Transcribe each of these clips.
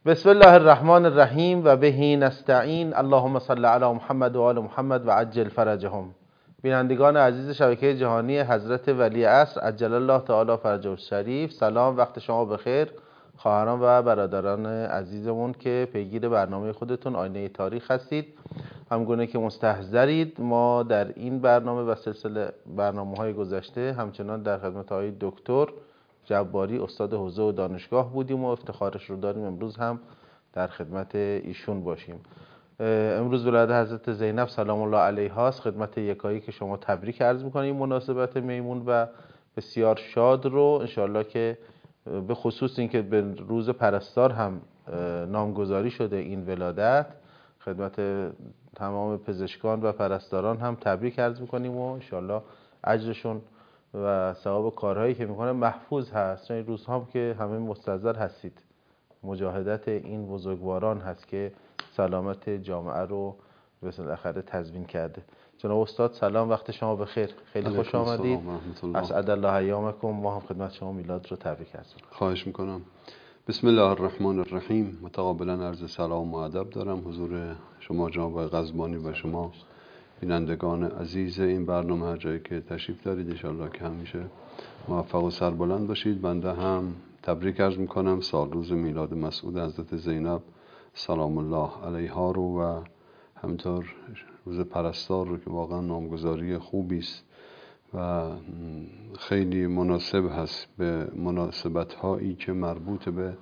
بسم الله الرحمن الرحیم و بهی نستعین. اللهم صل علی محمد و آل محمد و عجل فرجهم. بینندگان عزیز شبکه جهانی حضرت ولی عصر عجل الله تعالی فرجه الشریف، سلام، وقت شما بخیر خواهران و برادران عزیزمون که پیگیر برنامه خودتون آینه تاریخ هستید. همگونه که مستحضرید ما در این برنامه و سلسله برنامه‌های گذشته همچنان در خدمت آقای دکتر جباری استاد حوزه و دانشگاه بودیم و افتخارش رو داریم امروز هم در خدمت ایشون باشیم. امروز ولادت حضرت زینب سلام الله علیها است. خدمت یکایی که شما تبریک عرض می‌کنیم مناسبت میمون و بسیار شاد رو انشالله که به خصوص این که به روز پرستار هم نامگذاری شده این ولادت، خدمت تمام پزشکان و پرستاران هم تبریک عرض می‌کنیم و انشالله اجرشون و ثواب کارهایی که میکنه محفوظ هست. این روزها هم که همه مستحضر هستید مجاهدت این بزرگواران هست که سلامت جامعه رو به بالاخره تضمین کرده. جناب استاد سلام، وقت شما بخیر، خیلی خوش آمدید. اسعد الله ایامکم. ما هم خدمت شما میلاد رو تبریک عرض می‌کنم. خواهش میکنم. بسم الله الرحمن الرحیم. متقابلا عرض سلام و ادب دارم حضور شما جناب قزبانی و شما بینندگان عزیز این برنامه، هر جایی که تشریف دارید انشالله که همیشه موفق و سربلند باشید. بنده هم تبریک عرض میکنم سال روز میلاد مسعود حضرت زینب سلام الله علیها رو و همینطور روز پرستار رو که واقعا نامگذاری خوبی است و خیلی مناسب هست به مناسبت هایی که مربوط به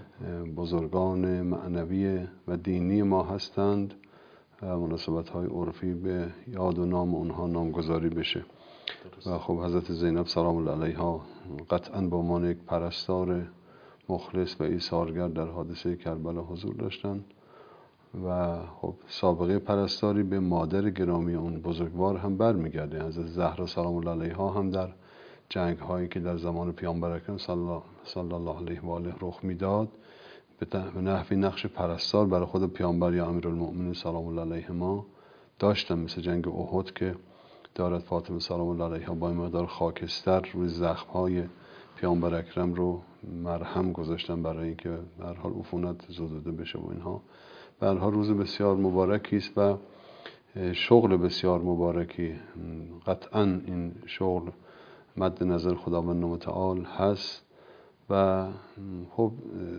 بزرگان معنوی و دینی ما هستند و مناسبت های عرفی به یاد و نام اونها نامگذاری بشه. و خب حضرت زینب سلام الله علیها قطعا با عنوان یک پرستار مخلص و ایثارگر در حادثه کربلا حضور داشتن و خب سابقه پرستاری به مادر گرامی اون بزرگوار هم برمیگرده. حضرت زهرا سلام الله علیها هم در جنگ هایی که در زمان پیامبر اکرم صلی الله علیه و آله رخ میداد به نحوی نقش پرستار برای خود پیامبر یا امیرالمؤمنین سلام الله علیه ما داشتن، مثل جنگ احد که دارد فاطمه سلام الله علیها با این مقدار خاکستر روی زخم های پیامبر اکرم رو مرهم گذاشتن برای اینکه به هر حال عفونت زدوده بشه و اینها. به هر حال روز بسیار مبارکی است و شغل بسیار مبارکی. قطعا این شغل مد نظر خداوند متعال هست و خب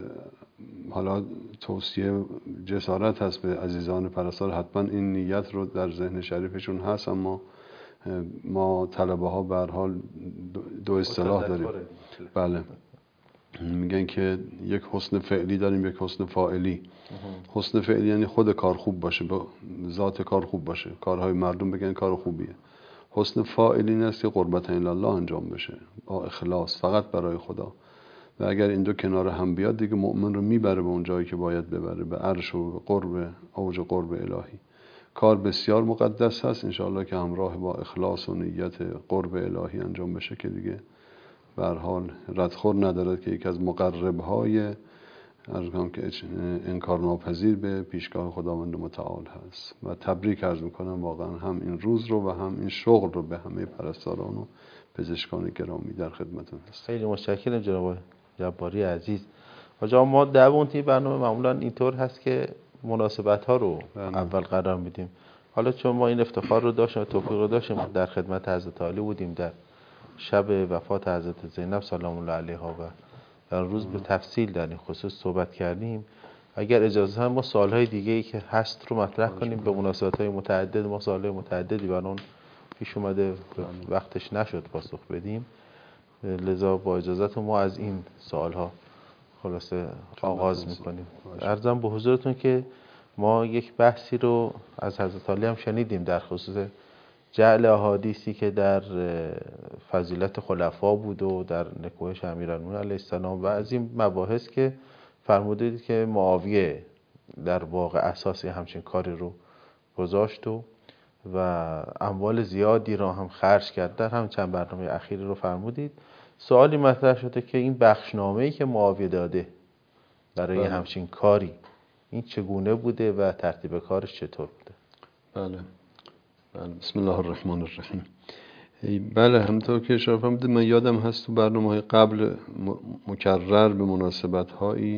حالا توصیه جسارت هست به عزیزان پرستار، حتما این نیت رو در ذهن شریفشون هست، اما ما طلبه ها به هر حال دو اصطلاح داریم. بله، میگن که یک حسن فعلی داریم، یک حسن فاعلی. حسن فعلی یعنی خود کار خوب باشه، به ذات کار خوب باشه، کارهای مردم بگن کار خوبیه. حسن فاعلی این است که قربت الله انجام بشه با اخلاص فقط برای خدا و اگر این دو کنار هم بیاد دیگه مؤمن رو میبره به اون جایی که باید ببره، به عرش و به قرب اوج قرب الهی. کار بسیار مقدس هست، انشاءالله که همراه با اخلاص و نیت قرب الهی انجام بشه که دیگه به هر حال ردخور ندارد که یکی از مقرب‌های ارزم که انکار ناپذیر به پیشگاه خداوند متعال هست. و تبریک عرض میکنم واقعا هم این روز رو و هم این شغل رو به همه پرستاران و پزشکان گرامی در خدمتتون هست. خیلی متشکرم جناب جباری عزیز. آقا ما دوونتی برنامه معمولا اینطور هست که مناسبت ها رو اول قرار میدیم. حالا چون ما این افتخار رو داشتیم و توفیق رو داشتیم در خدمت حضرت علی بودیم در شب وفات حضرت زینب سلام الله علیها و در روز به تفصیل در این خصوص صحبت کردیم. اگر اجازه هم ما سوالهای دیگه ای که هست رو مطرح کنیم به مناسبت‌های متعدد. ما سوالهای متعددی برای اون پیش اومده وقتش نشد پاسخ بدیم، لذا با اجازت ما از این سوالها خلاصه آغاز میکنیم. عرضم به حضورتون که ما یک بحثی رو از حضرت علی هم شنیدیم در خصوص جعل احادیثی که در فضیلت خلفا بود و در نکوهش امیرالمومنین علیه السلام و از این مباحث که فرمودید که معاویه در واقع اساسی همچین کاری رو گذاشت و اموال زیادی را هم خرج کرد. در هم چند برنامه اخیری رو فرمودید. سوالی مطرح شده که این بخشنامه‌ای که معاویه داده برای همچین کاری این چگونه بوده و ترتیب کارش چطور بوده؟ بله بسم الله الرحمن الرحیم. بله همونطور که اشاره فرمودید من یادم هست تو برنامه‌های قبل مکرر به مناسبت‌هایی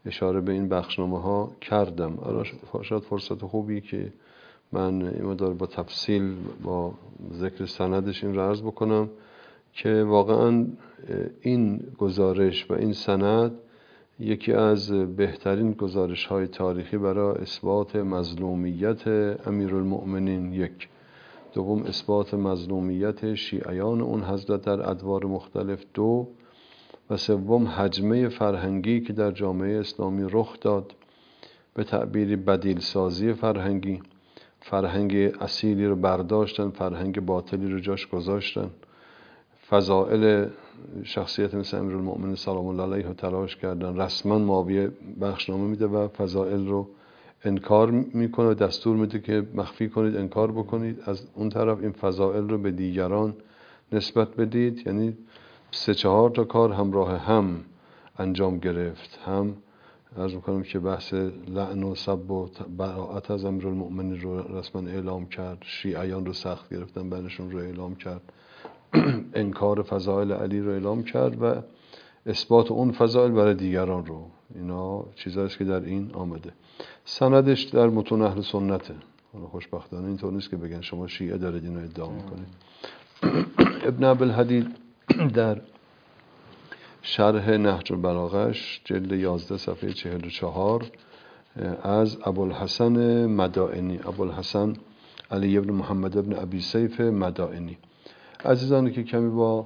اشاره به این بخشنامه ها کردم. شاید فرصت خوبی که من این مقدار با تفصیل با ذکر سندش این رو عرض بکنم که واقعا این گزارش و این سند یکی از بهترین گزارش های تاریخی برای اثبات مظلومیت امیرالمؤمنین، یک. دوم، اثبات مظلومیت شیعیان اون حضرت در ادوار مختلف، دو. و سوم، هجمه فرهنگی که در جامعه اسلامی رخ داد، به تعبیری بدیل سازی فرهنگی. فرهنگ اصیلی رو برداشتن، فرهنگ باطلی رو جاش گذاشتن. فضائل شخصیت مثل امیرالمؤمنین سلام الله علیه رو تلاش کردن. رسما معاویه بخشنامه میده و فضائل رو انکار میکنه و دستور میده که مخفی کنید، انکار بکنید. از اون طرف این فضائل رو به دیگران نسبت بدید. یعنی 3-4 تا کار همراه هم انجام گرفت. هم عرض میکنم که بحث لعن و سب و براءت از امیرالمؤمنین رو رسما اعلام کرد، شیعیان رو سخت گرفتن بینشون رو اعلام کرد، انکار فضائل علی رو اعلام کرد و اثبات اون فضائل برای دیگران رو. اینا چیزایی است که در این آمده. سندش در متون اهل سنته. حالا خوشبختانه اینطور نیست که بگن شما شیعه دارید اینو ادعا میکنید. ابن عبدالحدید در شرح نهج البلاغه‌اش جلد 11 صفحه 44 از ابوالحسن مدائنی، ابوالحسن علی ابن محمد ابن ابی سیف مدائنی. عزیزانی که کمی با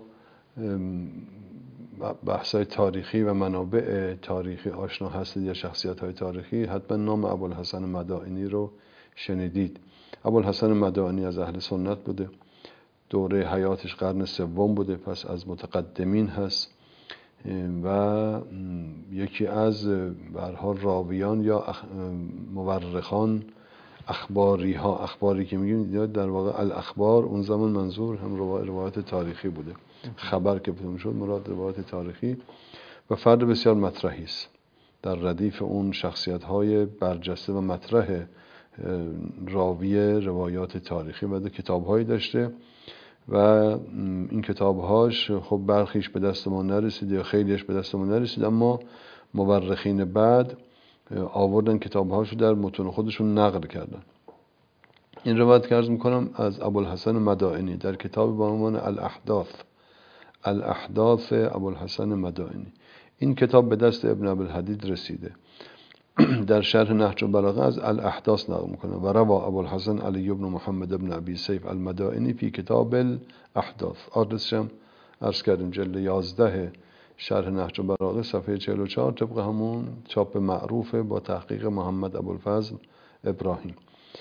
بحث‌های تاریخی و منابع تاریخی آشنا هستید یا شخصیت‌های تاریخی، حتما نام ابوالحسن مدائنی رو شنیدید. ابوالحسن مدائنی از اهل سنت بوده، دوره حیاتش قرن سوم بوده، پس از متقدمین هست و یکی از به هر حال راویان یا مورخان اخباری که میگیم در واقع الاخبار اون زمان منظور هم روایت تاریخی بوده. خبر که بتون شد مراد روایت تاریخی و فرد بسیار مطرحی است در ردیف اون شخصیت‌های برجسته و مطرح راوی روایات تاریخی و کتاب‌هایی داشته و این کتاب‌هاش خب برخیش به دست ما نرسید یا خیلیش به دست ما نرسید، اما مورخین بعد آوردن کتاب‌هاشو در متون خودشون نقل کردن. این روایت که عرض میکنم از ابوالحسن مدائنی در کتاب با عنوان الاحداث ابوالحسن مدائنی. این کتاب به دست ابن عبدالحدید رسیده. در شرح نهج البلاغه از الاحداث نقل میکنه و روا ابوالحسن علی ابن محمد ابن ابی سیف المدائنی فی کتاب الاحداث. آدرسش هم عرض کردیم جلد 11 شرح نهج البلاغه صفحه 44 طبق همون چاپ معروف با تحقیق محمد ابوالفضل ابراهیم.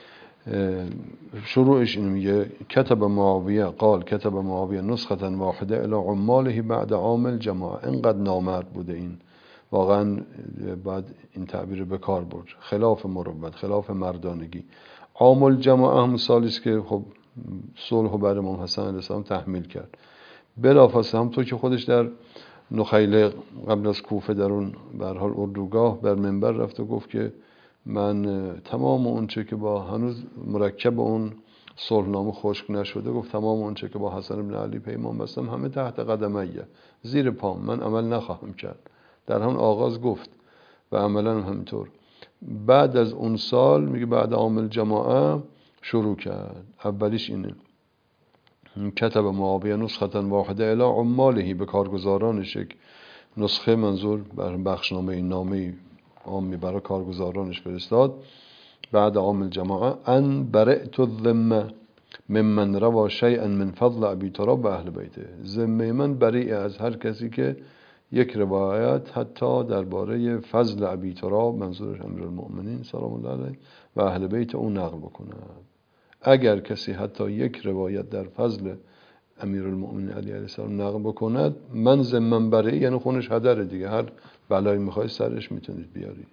شروعش این میگه کتب معاویه قال کتب معاویه نسخه واحده الی عماله بعد عام الجماعه. اینقدر نامرد بوده این، واقعا بعد این تعبیر به کار برد، خلاف مروت، خلاف مردانگی. عام الجماعه هم سالی است که خب صلح بر امام حسن علیه السلام تحمیل کرد. بلافاصله همونطور که خودش در نخیله قبل از کوفه در اون به هر حال اردوگاه بر منبر رفت و گفت که من تمام اون چه که با هنوز مرکب اون صلحنامه خشک نشده، گفت تمام اون چه که با حسن بن علی پیمان بستم همه تحت قدمیه، زیر پام، من عمل نخواهم کرد. در همون آغاز گفت و عملا همینطور. بعد از اون سال میگه بعد عامل جماعه شروع کرد. اولیش اینه کتب معاویه نسخه واحده الی عماله، به کارگزارانش یک نسخه، منظور بر بخشنامه این نامه عامی برای کارگزارانش فرستاد. بعد عامل جماعه ان برئت الذمه ممن روا شیئا من فضل ابی تراب و اهل بیته. ذمه من بریء از هر کسی که یک روایت حتی درباره فضل ابی تراب، منظورش امیرالمؤمنین سلام الله علیه و اهل بیت اون نقل بکنه. اگر کسی حتی یک روایت در فضل امیرالمؤمنین علی علیه السلام نقل بکند، من ذمم بریء، یعنی خونش هدره دیگه، هر بلایی میخوای سرش میتونید بیاری.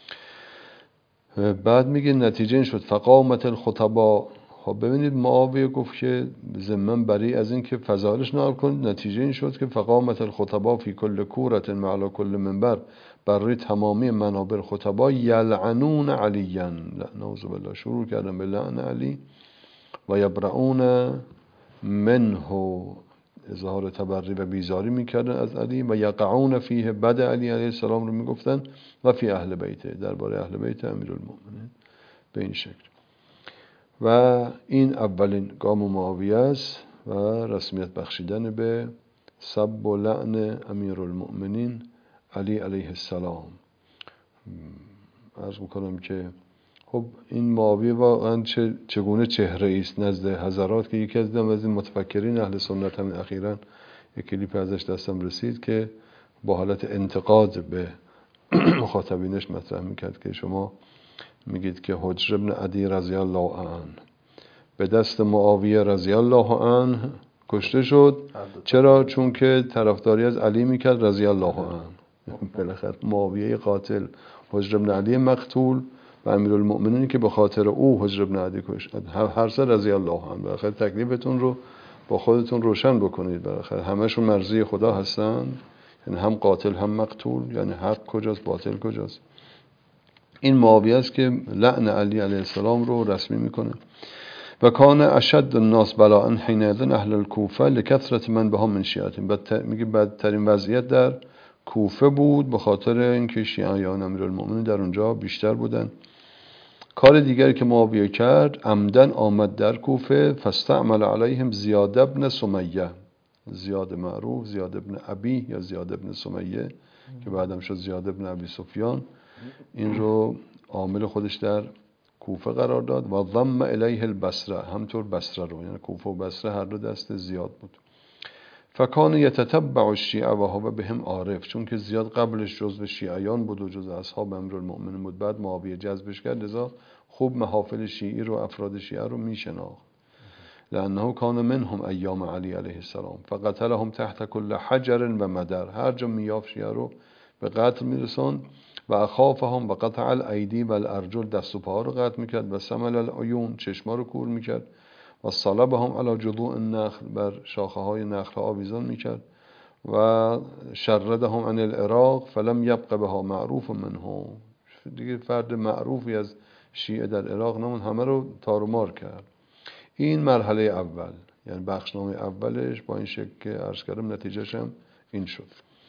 بعد میگه نتیجه این شد فقامت الخطبا. خب ببینید معاویه گفت که ذمم بری از این که فضائلش نقل کنید، نتیجه این شد که فقامت الخطبا فی کل کورت معلا کل منبر، برای تمامی منابر خطبا یلعنون علیاً، نعوذ بالله، شروع کردن به لعن علی و یبرؤون منه، اظهار تبری و بیزاری میکردن از علی و یقعون فیه بد علی علیه السلام رو میگفتن و فی اهل بیته، درباره اهل بیت امیرالمؤمنین به این شکل. و این اولین گام معاویه است و رسمیت بخشیدن به سب و لعن امیرالمؤمنین علی علیه السلام. عرض میکنم که خب این معاویه واقعا چگونه چهره است نزد حضرات که یکی از این متفکرین اهل سنت هم اخیراً یک کلیپ ازش دستم رسید که با حالت انتقاد به مخاطبینش مطرح میکرد که شما میگید که حجر ابن عدی رضی الله عنه به دست معاویه رضی الله عنه کشته شد. چرا؟ چون که طرفداری از علی میکرد رضی الله عنه. بالاخره معاویه قاتل، حجر ابن علی مقتول و امیرالمؤمنینی که به خاطر او حجر ابن عدی کشت، هر سه رضی الله عنه. بالاخره تکلیفتون رو با خودتون روشن بکنید، بالاخره همشون مرضی خدا هستن، یعنی هم قاتل هم مقتول، یعنی حق کجاست باطل کجاست. این معاویه است که لعن علی علیه السلام رو رسمی میکنه. و کان اشد الناس بلاء حینئذ اهل الکوفه لکثرت من بها من شیعتهم. میگه بدترین وضعیت در کوفه بود به خاطر اینکه شیعیان امیرالمؤمنین در اونجا بیشتر بودن. کار دیگری که معاویه کرد، عمدن آمد در کوفه فاستعمل علیهم زیاد ابن سمیه، زیاد معروف، زیاد ابن ابی یا زیاد ابن سمیه که بعدم شد زیاد ابن ابی سفیان، این رو عامل خودش در کوفه قرار داد. و ضم الیه البصره، همطور بصره رو، یعنی کوفه و بصره هر دو دست زیاد بود. فکان یتتبع الشیعه و هو بهم عارف، چون که زیاد قبلش جزو شیعیان بود و جزو اصحاب امیرالمؤمنین بود، بعد معاویه جذبش کرد، لذا خوب محافل شیعی رو، افراد شیعه رو میشناخت. لانه کان منهم ایام علی علیه السلام فقتلهم تحت کل حجر و مدر، هر جا میافت شیعه رو به قتل میرسوند. و اخافهم و قطع الایدی و الارجل، دست و پاها رو قطع میکرد. و سمل العیون، چشما رو کور میکرد. و صلبهم علی جذوع النخل، بر شاخه های نخل آویزان میکرد. و شردهم عن العراق فلم یبق بها معروف منهم، دیگه فرد معروفی از شیعه در عراق نمون، همه رو تارومار کرد. این مرحله اول، یعنی بخشنامه اولش با این شکل که عرض کردم نتیجهش هم این شد.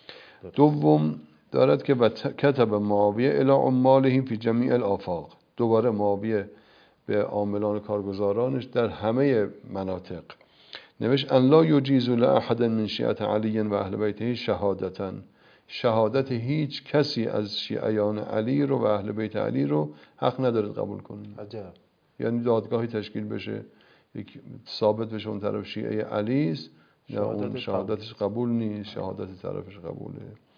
دوم دارد که کتب معاویه الی عمالهم فی جمیع الآفاق، دوباره معاویه به عاملان کارگزارانش در همه مناطق نوشت ان لا یجیز لاحد من شیعه علی و اهل بیته شهادتا، شهادت هیچ کسی از شیعیان علی رو و اهل بیت علی رو حق ندارد قبول کنید. عجب. یعنی دادگاهی تشکیل بشه یک ثابت بشه اون طرف شیعه علی است، یا اون شهادتش قبول نیست، شهادت طرفش قبوله.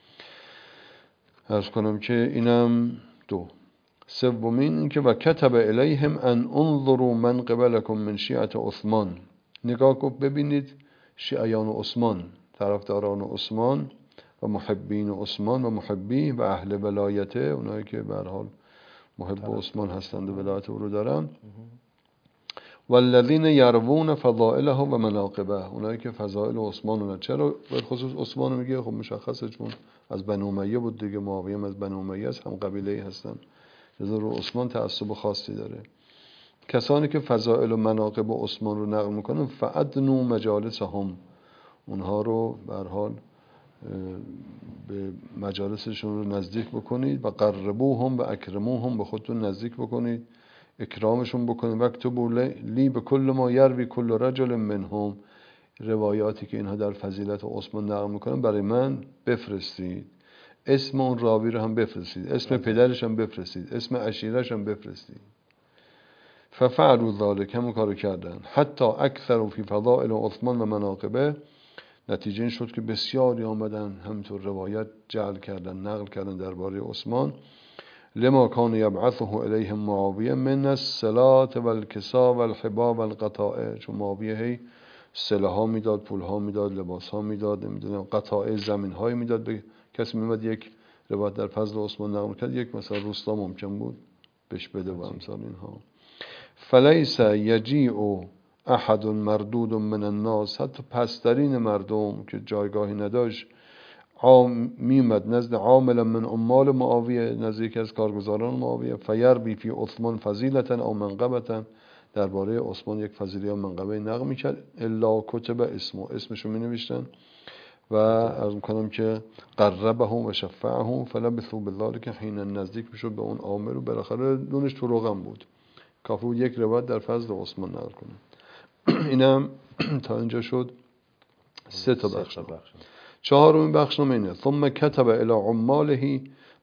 عرض کنم که اینم دو. سومین این که و کتب الیهم ان انظروا من قبلکم من شیعه عثمان، نگاه کن ببینید شیعیان عثمان، طرفداران عثمان و محبین عثمان و محبی و اهل ولایته، اونایی که به هر حال محب عثمان هستند و ولایت او رو دارن. والذین یروون فضائله و مناقبه، اونایی که فضائل عثمان رو، چرا به خصوص عثمان رو میگه؟ خب مشخصه چون از بنی امیه بود دیگه، معاویه از بنی امیه است، هم قبیله‌ای هستن، لذا رو عثمان تعصب خاصی داره. کسانی که فضائل و مناقب عثمان رو نقل میکنن فادنوا مجالسهم، اونها رو به هر حال به مجالسشون رو نزدیک بکنید. و قربوهم و اکرموهم، به خودتون نزدیک بکنید، اکرامشون بکنید. وکتبوا لی بكل ما یروی کل رجل منهم، روایاتی که اینها در فضیلت عثمان نقل میکنن برای من بفرستید، اسم اون راوی رو هم بفرستید، اسم پدرش هم بفرستید، اسم عشیرش هم بفرستید. ففعلوا ذلک، همون کارو کردن. حتی اکثر فی فضائل عثمان و مناقبه، نتیجه این شد که بسیاری آمدن همینطور روایت جعل کردن، نقل کردن درباره عثمان. لما کان یبعثه الیهم معاویه من الصلاة والکساء والحباب والقطائع، چون معاویه هی سلاح میداد، پول ها میداد، لباس ها میداد، نمیدونم قطائع زمین های میداد به کسی. میمد یک روایت در فضل عثمان نقل کرد، یک مثلا روستا ممکن بود بهش بده و امثال اینها. فلیس یجیء احد مردود من الناس، حتی پسترین مردم که جایگاهی نداشت میمد نزد عامل من عمال معاویه، نزد یکی از کارگزاران معاویه، فیربی فی عثمان فضیلتا او منقبتا، درباره عثمان یک فضیله یا منقبه نقل میکرد. الا کتب اسمشو می نوشتن و عرض میکنم که قربهم و شفعهم فلبثوا بذلک حین نزدیک میشد به اون عامر و بالاخره دونش تو رقم بود. کافی بود یک روایت در فضل عثمان نقل کنه. اینم تا اینجا شد 3 تا بخش. چهارمین بخشنامه اینه ثم كتب الى عماله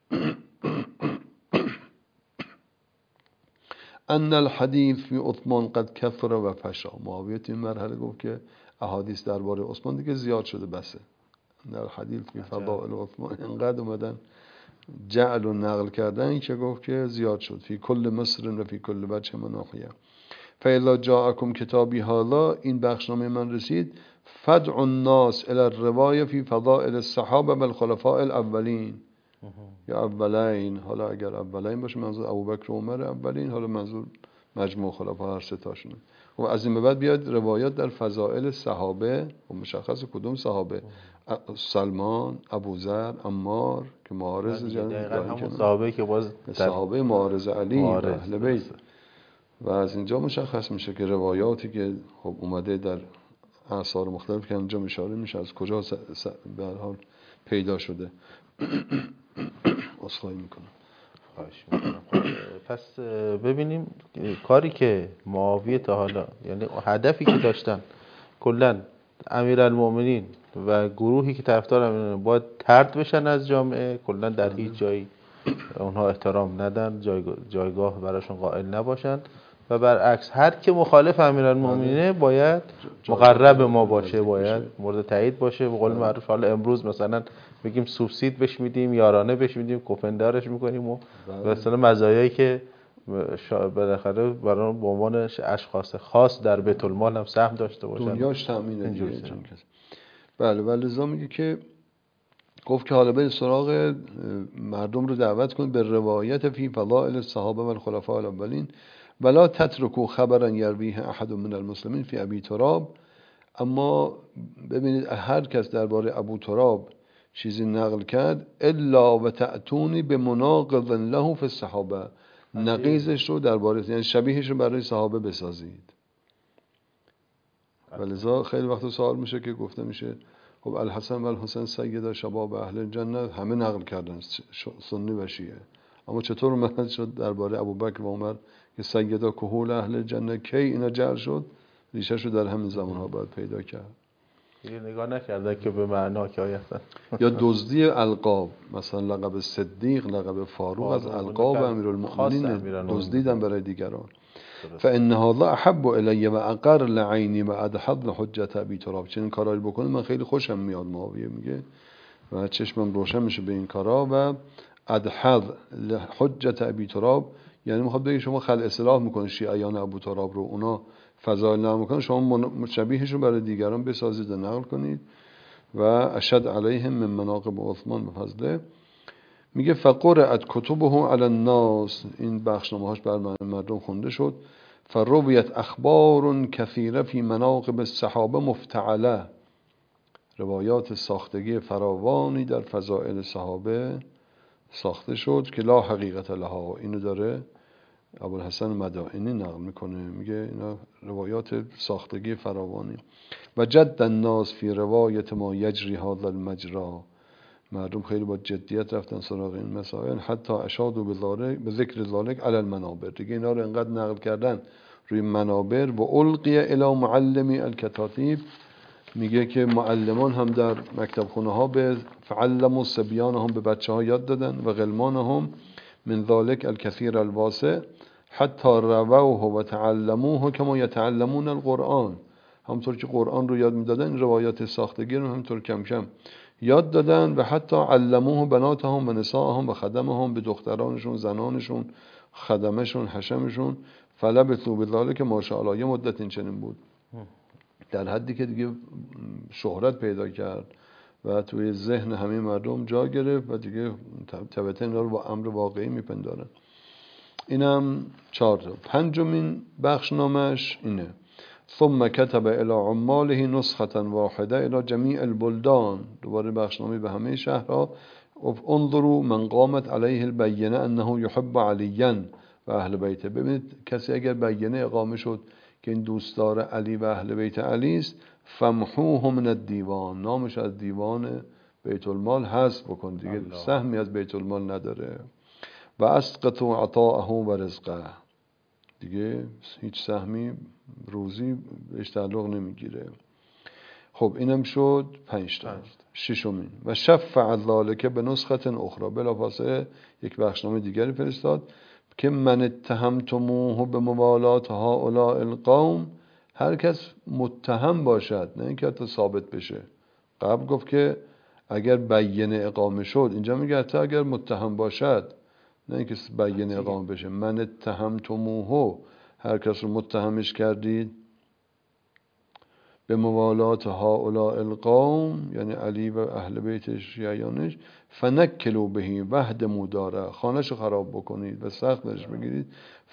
ان الحديث في عثمان قد كثر و فشا. معاویه این مرحله گفت که احادیث درباره عثمان دیگه زیاد شده بسه. در حدیث فی فضائل عثمان انقدر اومدن جعل و نقل کردن که گفت که زیاد شد. فی کل مصر و فی کل وجه مناحیه. فاذا جاءكم کتابی حالا این بخشنامه من رسید فدع الناس الى الروایه فی فضائل الصحابه و الخلفاء الاولین یا اولین. حالا اگر اولین باشه منظور ابوبکر و عمر اولین، حالا منظور مجموع خلفا هر سه تاشونه. و از این به بعد بیاد روایات در فضائل صحابه و مشخص کدوم صحابه، سلمان، ابوذر، عمار که معارض همون صحابه که باز صحابه معارض علی و اهل بیت. و از اینجا مشخص میشه که روایاتی که خب اومده در آثار مختلف که اینجا اشاره میشه از کجا به هر حال پیدا شده. اصلاحی میکنم. پس ببینیم کاری که معاویه تا حالا، یعنی هدفی که داشتن کلا امیرالمومنین و گروهی که طرفدار امیرالمومنین باید طرد بشن از جامعه، کلا در هیچ جایی اونها احترام ندن، جایگاه براشون قائل نباشن و برعکس هر که مخالف امیرالمومنینه باید مقرب ما باشه، باید مورد تایید باشه. به قول معروف حالا امروز مثلا بگیم سوبسید بهش میدیم، یارانه بهش میدیم، کوپندارش میکنیم و مثلا مزایایی که بالاخره برای به عنوان اشخاص خاص در بیت المال هم سهم داشته باشن، دنیاش تامینه دیگه. بله ولی لذا میگه که گفت که حالا به سراغ مردم رو دعوت کن به روایت فی فضائل الصحابه و الخلفاء الاولین ولا تترکوا خبرا یرویه احد من المسلمین فی ابی تراب. اما ببینید هر کس درباره ابو تراب چیزی نقل کرد الا و تأتونی به مناقض له فی الصحابه، نقیضش رو درباره، یعنی شبیهش رو برای صحابه بسازید. ولذا خیلی وقت سوال میشه که گفته میشه خب الحسن و الحسین سیدا شباب اهل جنه، همه نقل کردن سنی و شیعه، اما چطور اومد شد درباره ابوبکر و عمر که سیدا کهول اهل جنه کی اینا جعل شد؟ ریشه‌شو در همین زمانها باید پیدا کرد. یه نگاه نکرده که به معنا که آیتن یا دزدی القاب، مثلا لقب صدیق، لقب فاروق از القاب امیرالمؤمنین دزدیدن برای دیگران. فان هذا احب الی و اقر لعینی و ادحض حجت ابی تراب. چنین کارایی بکنه من خیلی خوشم میاد، معاویه میگه، و چشمم روشن میشه به این کارا. و ادحض حجت ابی تراب یعنی میخواد بگه شما خلع اصلاح میکنه شیعیان ابو تراب رو، اونا فضایل نقل میکنن، شما مشابهش رو برای دیگران بسازید و نقل کنید. و اشد علیهم من مناقب عثمان به فضله. میگه فقرأت کتبه علی الناس، این بخشنامه‌هاش بر مردم خونده شد. فرویت اخبار کثیره فی مناقب الصحابه مفتعله، روایات ساختگی فراوانی در فضائل صحابه ساخته شد که لا حقیقت لها. اینو داره ابوالحسن مدائنی نقل میکنه، میگه اینا روایات ساختگی فراوانی. و جد الناس فی روایت ما یجری هذا المجرا، مردم خیلی با جدیت رفتن سراغ این مسائل. حتی اشادوا به ذکر ذلک علی المنابر، دیگه اینا رو انقدر نقل کردن روی منابر. و القی الی معلمی الکتاتیب، میگه که معلمان هم در مکتب خونه ها به فعلموا صبیانهم، به بچه ها یاد دادن، و غلمانهم من ذلک الکثیر الواسع حتی رووه و تعلموه کما یتعلمون القرآن، همونطور که قرآن رو یاد میدادن روایات ساختگی رو همونطور کم کم یاد دادن. و حتی علموه بناتهم و نساءهم و خدمهم، به دخترانشون، زنانشون، خدمشون، حشمشون. فلبثوا بذلک ما شاء الله، یه مدت این چنین بود، در حدی که دیگه شهرت پیدا کرد و توی ذهن همه مردم جا گرفت و دیگه طبعا اینا رو با امر واقعی میپندارن. اینم 4 تا. 5مین بخشنامش اینه ثم كتب الى عماله نسخه واحده الى جمیع البلدان، دوباره بخشنامه به همه شهرها. انظروا من قامت علیه البینه انه یحب علیا و اهل بیته. ببینید کسی اگر بیانیه اقامه شد که این دوستدار علی و اهل بیت علی است، فمحوه من الدیوان، نامش از دیوان بیت المال حذف بکن، دیگه سهمی از بیت المال نداره. و اسقطوا عطاءه و رزقه، دیگه هیچ سهمی روزی بهش تعلق نمیگیره. خب اینم شد 5 تا. ششمین و شفع ذلک به نسخه اخرى، بلافاصله یک بخشنامه دیگری فرستاد که من اتهمتموه به موالات هؤلاء القوم، هر کس متهم باشد، نه اینکه حتی ثابت بشه. قبل گفت که اگر بیانیه اقامه شد، اینجا میگه حتی اگر متهم باشد، نه اینکه بیانیه اقامه بشه. من اتهمتموه، هر کس رو متهمش کردید، به موالات هؤلاء القوم یعنی علی و اهل بیتش شیعیانش، فنکلوا بهی وهدموا داره، خانه‌شو خراب بکنید و سخت برش بگیرید.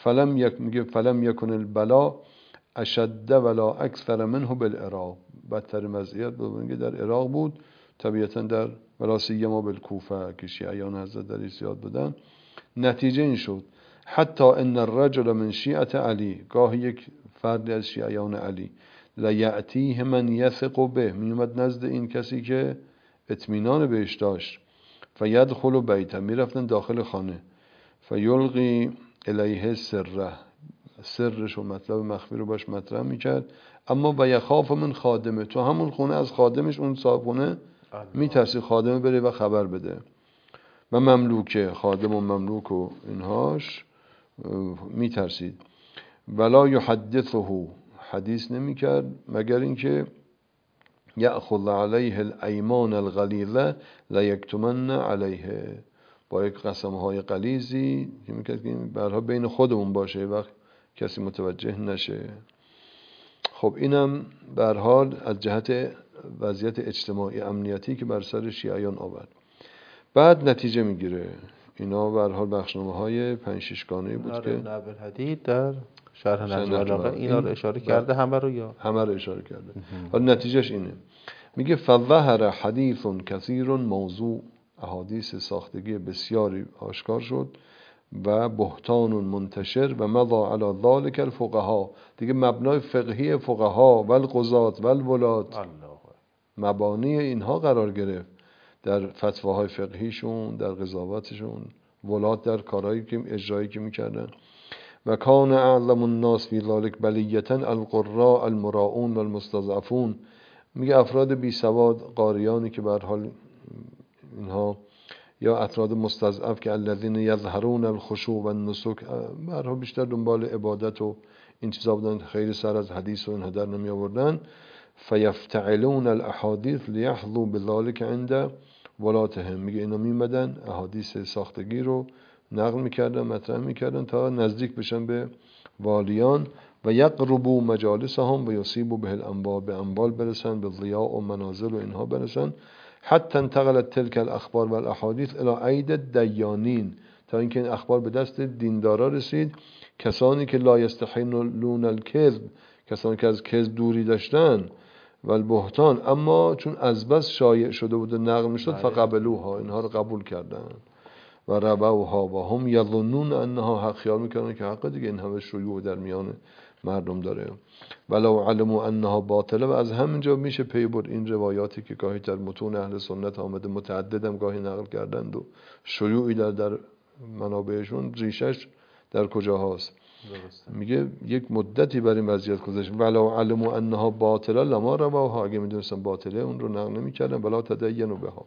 فلم یکن البلا اشد ولا اکثر منه بالعراق، بدترین وضعیت ببینید که در عراق بود، طبیعتا در ولا سیما بالکوفه که شیعیان حضرت در زیاد بودن. نتیجه این شد حتی ان الرجل من شیعه علی، گاهی یک فردی از شیعیان علی، لیأتیه من یثق به، می اومد نزد این کسی که اطمینان بهش داشت، فیدخل بیته، می رفتن داخل خانه، فیلقی الیه سره، سرش و مطلب مخفی رو باش مطرح میکرد. اما و یخاف من خادمه، تو همون خونه از خادمش، اون صاحب خونه میترسی خادمه بره و خبر بده. و مملوکه، خادم و مملوک و اینهاش میترسید. ولا یحدثه، حدیث نمیکرد مگر اینکه یأخذ علیه الایمان الغلیظه لیکتمن علیه، با یک قسمهای غلیظی که میکرد که برها بین خودمون باشه، وقت کسی متوجه نشه. خب اینم به هر حال از جهت وضعیت اجتماعی امنیتی که بر سر شیعیان آورد. بعد نتیجه میگیره. اینا به هر حال بخشنامه‌های 5-6 گانه‌ای بود که ابن عبدالحدید در شرح نهج البلاغه اینا رو اشاره کرده، همه رو یا همه رو اشاره کرده. حالا نتیجهش اینه، میگه فظهر حدیث کثیر موضوع، احادیث ساختگی بسیاری آشکار شد، و بهتان منتشر، و مضى علی ذلك الفقها، دیگه مبنای فقهی فقها و القضات و الولات، مبانی اینها قرار گرفت در فتواهای فقهیشون، در قضاوتشون، ولات در کارهایی که اجرایی که میکردن. و کان اعلم الناس فی ذلک بلیتا القراء المراؤون و المستضعفون، میگه افراد بی سواد، قاریانی که به هر حال اینها یا افراد مستضعف که الذین یظهرون الخشوع و النسک، به هر حال بیشتر دنبال عبادت و این چیزا بودن، خیلی سر از حدیث و اینها در نمی آوردن. فیفتعلون الاحادیث لیحظوا بذلک عند ولاتهم، میگه اینا میمدن احادیث ساختگی رو نقل میکردن، مطرح میکردن تا نزدیک بشن به والیان. و یقربوا مجالسهم و یصیبوا به الانبال، به انبال برسن، به ضیاء و منازل و اینها برسن. حتی انتقلت تلك الاخبار و الاحادیث الى اید الدیانین، تا اینکه این اخبار به دست دیندارا رسید، کسانی که لا یستحلون الکذب، کسانی که از کذب دوری داشتن، و البهتان، اما چون از بس شایع شده بود و نقل میشد، فقبلوها، اینها رو قبول کردن، و ربوها و هم یظنون انها حق، خیال میکنن که حق، دیگه این همه شیوع در میان مردم داره. ولو علموا انها باطله، و از همینجا میشه پی برد این روایاتی که گاهی در متون اهل سنت آمده، متعددم گاهی نقل کردند و شیوعی در منابعشون، ریشش در کجا هست. میگه یک مدتی بر این وضعیت گذشت. ولو علموا انها باطله لما رواها، اگه میدونستن باطله اون رو نقل نمیکردن. ولا تدینوا بها.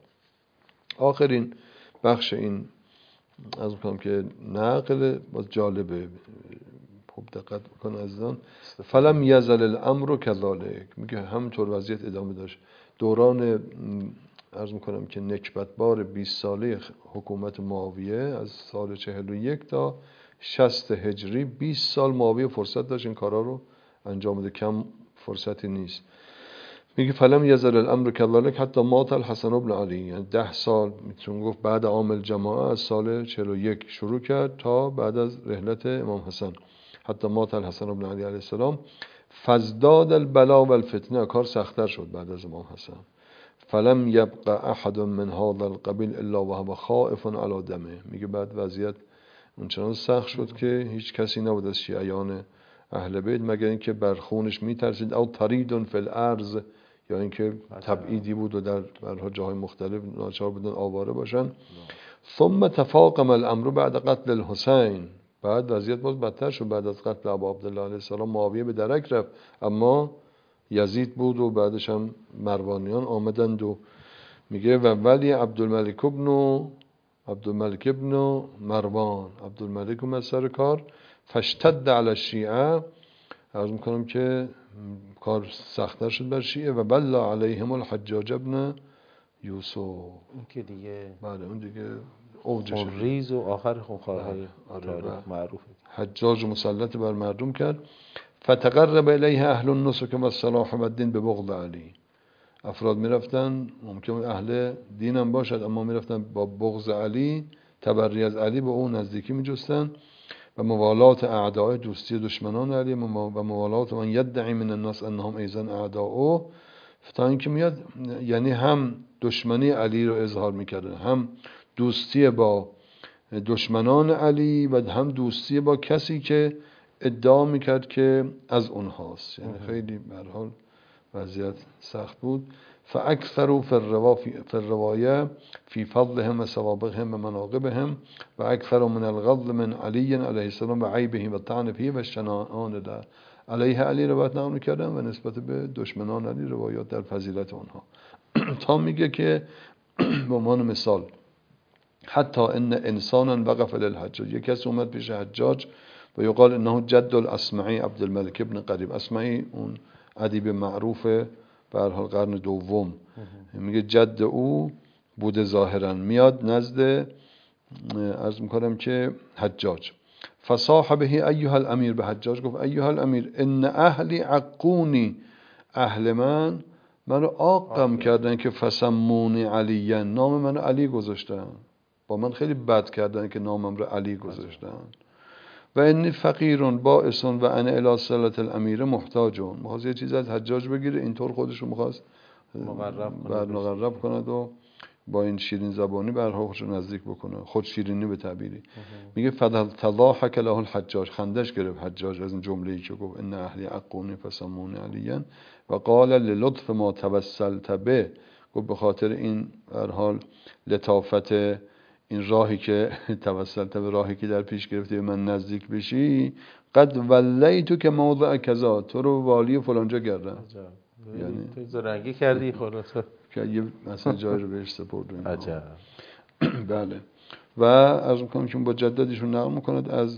آخرین بخش این از میگم که نقل باز جالبه، خوب دقت بکن عزیزان. فلم یزل الامر کذالک، میگه همینطور وضعیت ادامه داشت. دوران عرض میکنم که نکبتبار 20 ساله حکومت معاویه، از سال 41 تا 60 هجری، 20 سال معاویه فرصت داشت این کارا رو انجام بده، کم فرصتی نیست. میگه فلم یزل الامر کذالک حتی مات الحسن بن علی، یعنی 10 سال میتون گفت بعد عام الجماعه، از سال 41 شروع کرد تا بعد از رحلت امام حسن، حتی مات الحسن بن علی علیه السلام. فازداد البلا و الفتنه، کار سخت‌تر شد بعد از امام حسن. فلم یبقى احد من هذا القبیل الا وهو خائف علی دمه، میگه بعد وضعیت اونچنان سخت شد که هیچ کسی نبود از شیعیان اهل بیت مگر اینکه بر خونش میترسید، او طرید فی الارض، یا اینکه تبعیدی بود و در برها جاهای مختلف ناچار بودن آواره باشن. ثم تفاقم الامر بعد قتل الحسین، بعد وضعیت باز بدتر شد. بعد از قتل ابا عبدالله علیه السلام معاویه به درک رفت، اما یزید بود و بعدش هم مروانیان آمدند و میگه و ولی عبدالملک ابن مروان، عبدالملک اومد سر کار. فاشتد علی الشیعه، عرض میکنم که کار سخت‌تر شد بر شیعه. و بلا علیهم الحجاج ابن یوسف، اون که دیگه بله اون دیگه اوجشه، خونریز و آخر خونخوارهای تاریخ معروفه. حجاج مسلط بر مردم کرد. فتقرب الیه اهل النسک و الصلاح و الدین به بغض علی، افراد میرفتن ممکن اهل دین هم باشد اما میرفتن با بغض علی، تبری از علی، به اون نزدیکی میجستن. و موالات اعداء، دوستی دشمنان علی، و موالات من یدعی من الناس انهم ایضا اعداء، تا اینکه میاد یعنی هم دشمنی علی رو اظهار میکردن، هم دوستی با دشمنان علی و هم دوستی با کسی که ادعا میکرد که از اونهاست. یعنی خیلی به هر حال وضعیت سخت بود. فاکثروا فی الروايه فی فضلهم و سوابقهم و مناقبهم و اکثر من الغض من علی علیه السلام و عیبه و طعن فیه و شناعان له. علیه علی روایت نقل میکردن و نسبت به دشمنان علی روایات در فضیلت اونها. تا میگه که به عنوان مثال حتی ان انسانا وقف للحجاج، یک کس اومد پیش حجاج و یقال انه جد الاسمعی عبدالملک ابن قریب. اسمعی اون ادیب معروف به هر حال قرن دوم، میگه جد او بوده ظاهرا. میاد نزد عرض میکنم که حجاج، فصاحبه ایها الامیر، به حجاج گفت ایها الامیر ان اهلی عقونی، اهل منو عاقم کردن که فسمونی علیا، نام منو علی گذاشتن، با من خیلی بد کردن که نامم رو علی گذاشتن. و انی فقیرون بائسون و انا الی صلة الامیر محتاجون، میخواست یه چیز از حجاج بگیره، اینطور خودشو میخواست مقرب کند و با این شیرین زبانی برها خودشو نزدیک بکنه، خود شیرینی به تعبیری. میگه فضاحک له الحجاج، خندش گرفت حجاج از این جمله‌ای که گفت ان اهلی عقونی فسمونی علیا و قال للطف ما توسلت به، گفت به خاطر این هر حال لطافت این راهی که توسلت به راهی که در پیش گرفتی به من نزدیک بشی، قد ولیتو که موضع کذا، تو رو والی فلانجا کردم. یعنی تو زرنگی کردی خلاصه که یه مثلا جای رو بهش سپردیم. عجب. بله. و عرض میکنم که با جددشون نقل میکند از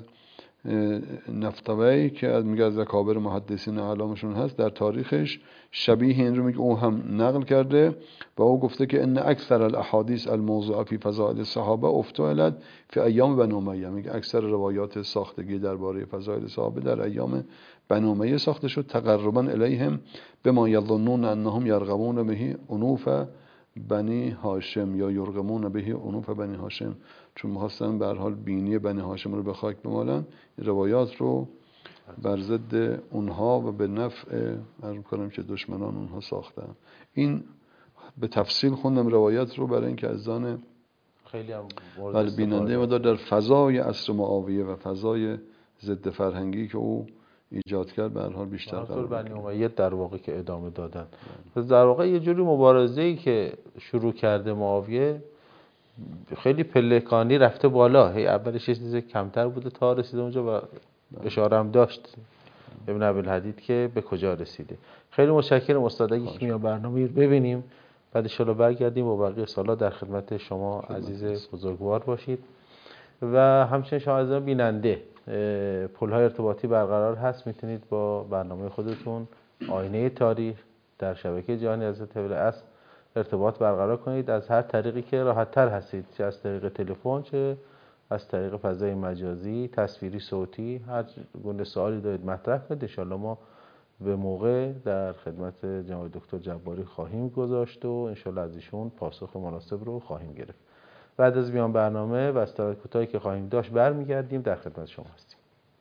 نفتوی که از میگه از اکابر محدثین اعلامشون هست، در تاریخش شبیه این رو میگه او هم نقل کرده و او گفته که ان اکثر الاحادیث الموضوعه فی فضائل الصحابه افتعلت فی ایام بنی امیه، میگه اکثر روایات ساختگی درباره فضائل صحابه در ایام بنی امیه ساخته شد، تقربا الیهم بما یظنون انهم یرغبون به انوف بنی هاشم یا یرغمون به انوف بنی هاشم، چون می‌خواستن به هر حال بینی بنی هاشم رو به خاک بمالن. روایات رو بر ضد اونها و به نفع عرض می‌کنم که دشمنان اونها ساختن. این به تفصیل خوندم روایت رو برای اینکه عزیزان خیلی هم ولی بیننده ما در فضای عصر معاویه و فضای ضد فرهنگی که او ایجاد کرد به هر حال بیشتر قرار بنی امیه در واقع که ادامه دادن. در واقع یه جوری مبارزه‌ای که شروع کرده معاویه خیلی پلکانی رفته بالا، هی اولش یه چیز کمتر بوده تا رسیده اونجا و اشاره هم داشت ابن ابوالحدید که به کجا رسیده. خیلی متشکرم استاد. اگه میام برنامه رو ببینیم بعد ان شاءالله برگردیم و بقیه سالا در خدمت شما عزیز بزرگوار باشید و همچنین شما عزیزان بیننده پل‌های ارتباطی برقرار هست، میتونید با برنامه خودتون آینه تاریخ در شبکه جهانی حضرت اصل ارتباط برقرار کنید از هر طریقی که راحت تر هستید، چه از طریق تلفن چه از طریق فضای مجازی، تصویری، صوتی، هر گونه سوالی دارید مطرح کنید. ان شاءالله ما به موقع در خدمت جناب دکتر جباری خواهیم گذاشت و ان شاءالله از ایشون پاسخ مناسب رو خواهیم گرفت. بعد از بیان برنامه و استراحت کوتاهی که خواهیم داشت برمیگردیم در خدمت شما هستیم.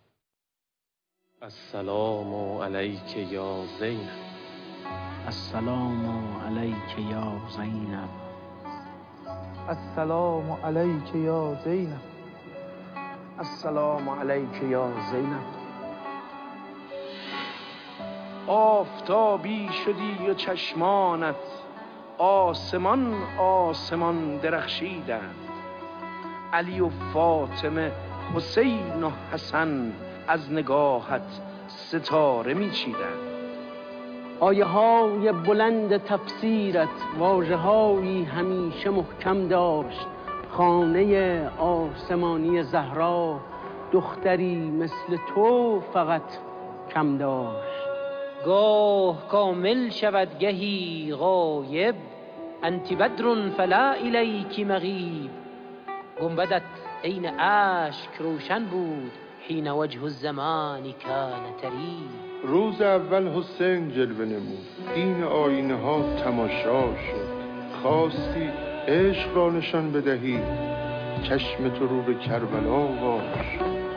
السلام علیک یا زینب، السلام علیک یا زینب، السلام علیک یا زینب، السلام علیک یا زینب. آفتابی شدی و چشمانت آسمان آسمان درخشیدند. علی و فاطمه، حسین و حسن از نگاهت ستاره میچیدند. آیه های بلند تفسیرت واژه هایی همیشه محکم داشت. خانه آسمانی زهرا دختری مثل تو فقط کم داشت. گاه کامل شود گهی غایب، انت بدر فلا الیک مغیب. گنبدت عین اشک روشن بود، حین وجه الزمان کان طریب. روز اول حسین جلوه نمود، دین آینه ها تماشا شد. خواستی عشق را نشان بدهی، چشم تو رو به کربلا واش.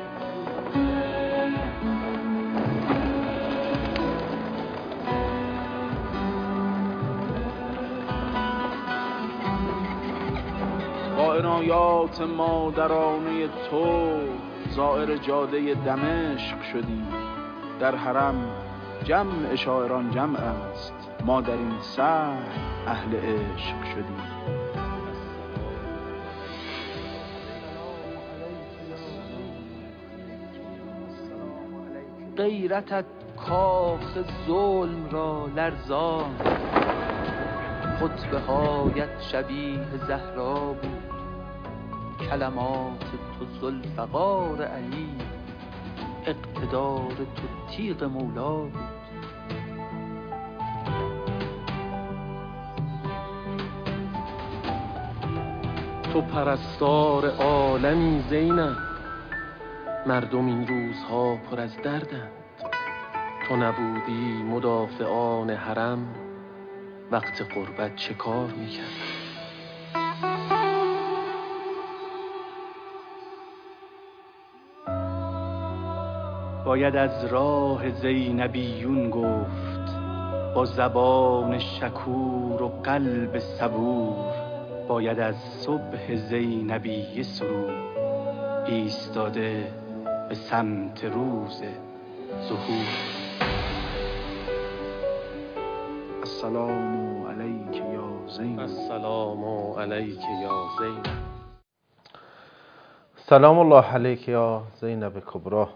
با عنایات مادرانه تو زائر جاده دمشق شدی. در حرم جمع شاعران جمع است، ما در این سحر اهل عشق شدی. غیرتت کاخ ظلم را لرزان، خطبه هایت شبیه زهرا بود. کلمات تو ذوالفقار علی، اقتدار تو تیغ مولا بود. تو پرستار عالمی زینب، مردم این روزها پر از دردند. تو نبودی مدافعان حرم، وقت قربت چه کار میکرد؟ باید از راه زینبیون گفت، با زبان شکور و قلب صبور. باید از صبح زینبی سرود، ایستاده به سمت روز ظهور. السلام علیک یا زینب. السلام علیک یا زینب. سلام الله علیک یا زینب کبرا.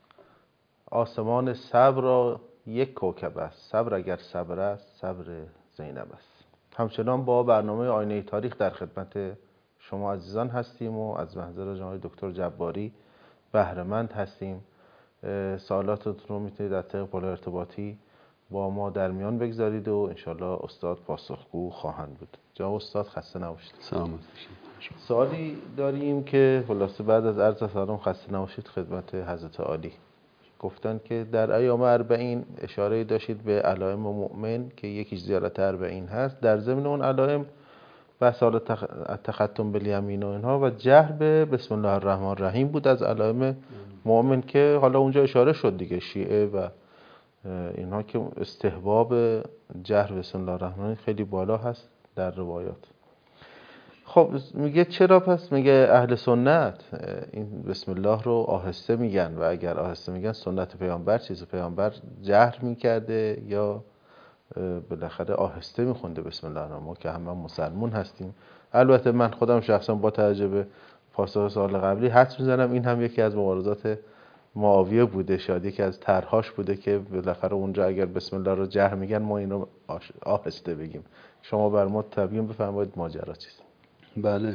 آسمان صبر را یک کوکب است، صبر اگر صبر است صبر زینب است. همچنان با برنامه آینه تاریخ در خدمت شما عزیزان هستیم و از محضر جناب دکتر جباری بهره‌مند هستیم. سوالاتتون رو میتونید از طریق پل ارتباطی با ما در میان بگذارید و انشالله استاد پاسخگو خواهند بود. جناب استاد خسته نباشید. سلامت. سوالی داریم که خلاصه بعد از عرض سلام خسته نباشید خدمت حضرت عالی. گفتن که در ایام 40 اشاره داشتید به علائم مؤمن که یکیش زیارت 40 هست. در ضمن اون علائم بحث حالا تختم بالیمین و اینها و جهر به بسم الله الرحمن الرحیم بود از علائم مؤمن که حالا اونجا اشاره شد دیگه، شیعه و اینها که استحباب جهر بسم الله الرحمن الرحیم خیلی بالا هست در روایات. خب میگه چرا پس میگه اهل سنت این بسم الله رو آهسته میگن و اگر آهسته میگن سنت پیامبر چیز پیامبر جهر میکرده یا بالاخره آهسته میخونده بسم الله الرحمن. ما که همه مسلمون هستیم. البته من خودم شخصا با توجه به پاسخ سوال قبلی حدس میزنم این هم یکی از مبارزات معاویه بوده، شاید یکی از طرحاش بوده که بالاخره اونجا اگر بسم الله رو جهر میگن ما این رو آهسته بگیم. شما بر ما تبیین بفرمایید ماجرا چیست؟ بله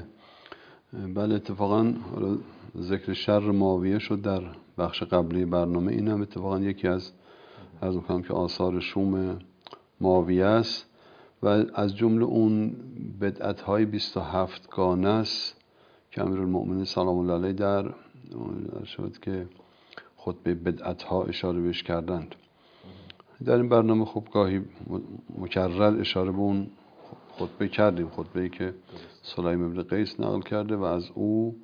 اتفاقا ذکر شر معاویه شد در بخش قبلی برنامه. این هم اتفاقا یکی از میکنم که آثار شوم معاویه است و از جمله اون بدعت‌های 27 گانه است که امیرالمؤمنین سلام الله علیه در شد که خطبه بدعت‌ها اشاره بهش کردند. در این برنامه خب گاهی مکرر اشاره به اون خطبه کردیم، خطبه‌ای که سلیم ابن قیس نقل کرده و از او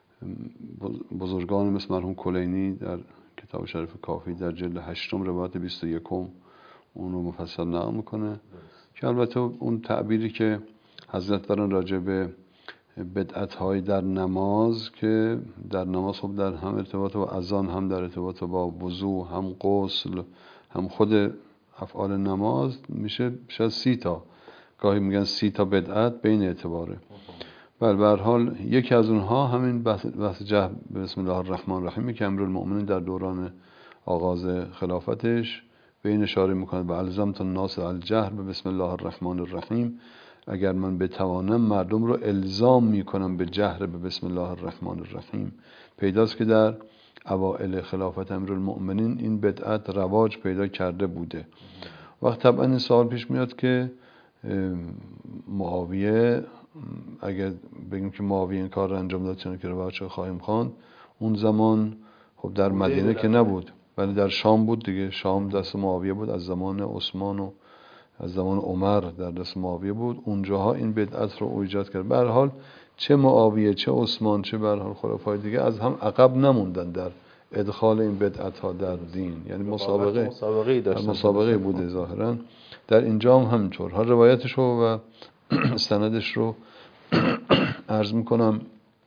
بزرگان مثل مرحوم کلینی در کتاب شریف کافی در جلد 8 روایت 21 اون رو مفصل نقل میکنه که البته اون تعبیری که حضرت دارن راجع به بدعت های در نماز که در نماز خب در هم ارتباط با اذان، هم در ارتباط با وضو، هم غسل، هم خود افعال نماز میشه شاید 30 تا، گاهی میگن 30 تا بدعت بین اعتباره. بله به هر حال یکی از اونها همین بحث جهر بسم الله الرحمن الرحیم که امیرالمؤمنین در دوران آغاز خلافتش به این اشاره میکنه و الزمت الناس الجهر به بسم الله الرحمن الرحیم، اگر من بتوانم مردم رو الزام میکنم به جهر به بسم الله الرحمن الرحیم. پیداست که در اوائل خلافت امیرالمؤمنین این بدعت رواج پیدا کرده بوده. وقت طبعا این سوال پیش میاد که معاویه، اگر بگیم که معاویه این کار رو انجام داد چون که روایتش خواهیم خواند، اون زمان خب در مدینه که نبود ولی در شام بود دیگه، شام دست معاویه بود، از زمان عثمان و از زمان عمر در دست معاویه بود، اونجاها این بدعت رو ایجاد کرد. به هر حال چه معاویه چه عثمان چه به هر حال خلفای دیگه از هم عقب نموندن در ادخال این بدعت ها در دین، یعنی مسابقه بوده ظاهرا. در اینجا هم همینطور. ها روایتش رو و سندش رو عرض میکنم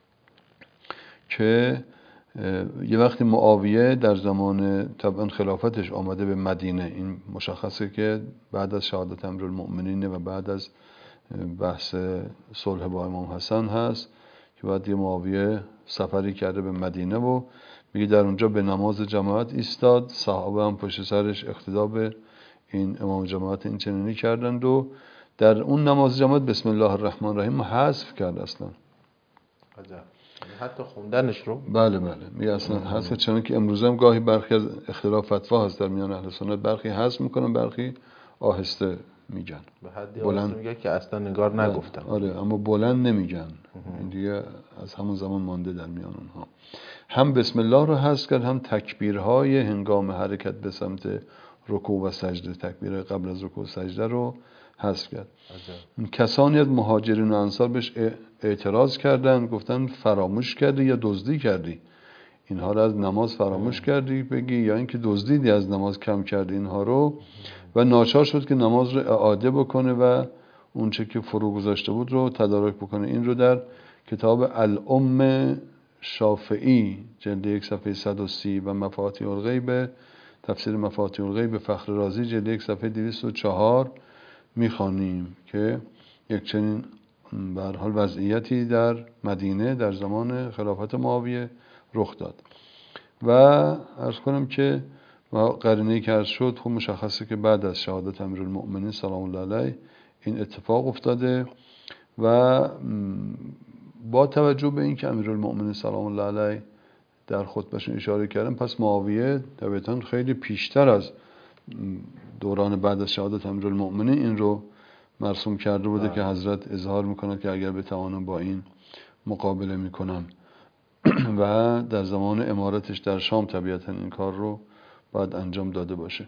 که یه وقتی معاویه در زمان طبعا خلافتش آمده به مدینه، این مشخصه که بعد از شهادت امیرالمؤمنین و بعد از بحث صلح با امام حسن هست که بعد یه معاویه سفری کرده به مدینه و میگه در اونجا به نماز جماعت ایستاد، صحابه هم پشت سرش اقتدا به این امام جماعت این چنینی کردند و در اون نماز جماعت بسم الله الرحمن الرحیم حذف کرد اصلا. حتی خوندنش رو بله میگه اصلا حذف، چون که امروز هم گاهی برخی از اختلاف فتوا هست در میان اهل سنت، برخی حذف میکنن برخی آهسته میگن، به حدی بلند میگه که اصلا نگار نگفتم. آره اما بلند نمیگن. این دیگه از همون زمان مانده در میان اونها. هم بسم الله رو حذف کرد، هم تکبیرهای هنگام حرکت به سمت رکوع و سجده، تکبیر قبل از رکوع و سجده رو حذف کرد. کسانی از مهاجرین و انصار بهش اعتراض کردن، گفتن فراموش کردی یا دزدی کردی اینها رو از نماز، فراموش کردی بگی یا اینکه دزدیدی از نماز، کم کردی اینها رو، و ناچار شد که نماز رو اعاده بکنه و اون چه که فرو گذاشته بود رو تدارک بکنه. این رو در کتاب الام شافعی جلد 1 صفحه 130 و مفاتیح الغیب، تفسیر مفاتیح الغیب فخر رازی جلد 1 صفحه 204 میخوانیم که یک چنین به هر حال وضعیتی در مدینه در زمان خلافت معاویه رخ داد. و عرض کنم که قرینه‌ای که عرض شد خب مشخصه که بعد از شهادت امیرالمؤمنین سلام الله علیه این اتفاق افتاده و با توجه به اینکه امیرالمؤمنین سلام الله علیه در خطبهشون اشاره کردن، پس معاویه طبعاً خیلی پیشتر از دوران بعد از شهادت امیرالمؤمنین این رو مرسوم کرده بوده که حضرت اظهار میکنه که اگر بتوانم با این مقابله میکنم و در زمان امارتش در شام طبیعتا این کار رو باید انجام داده باشه.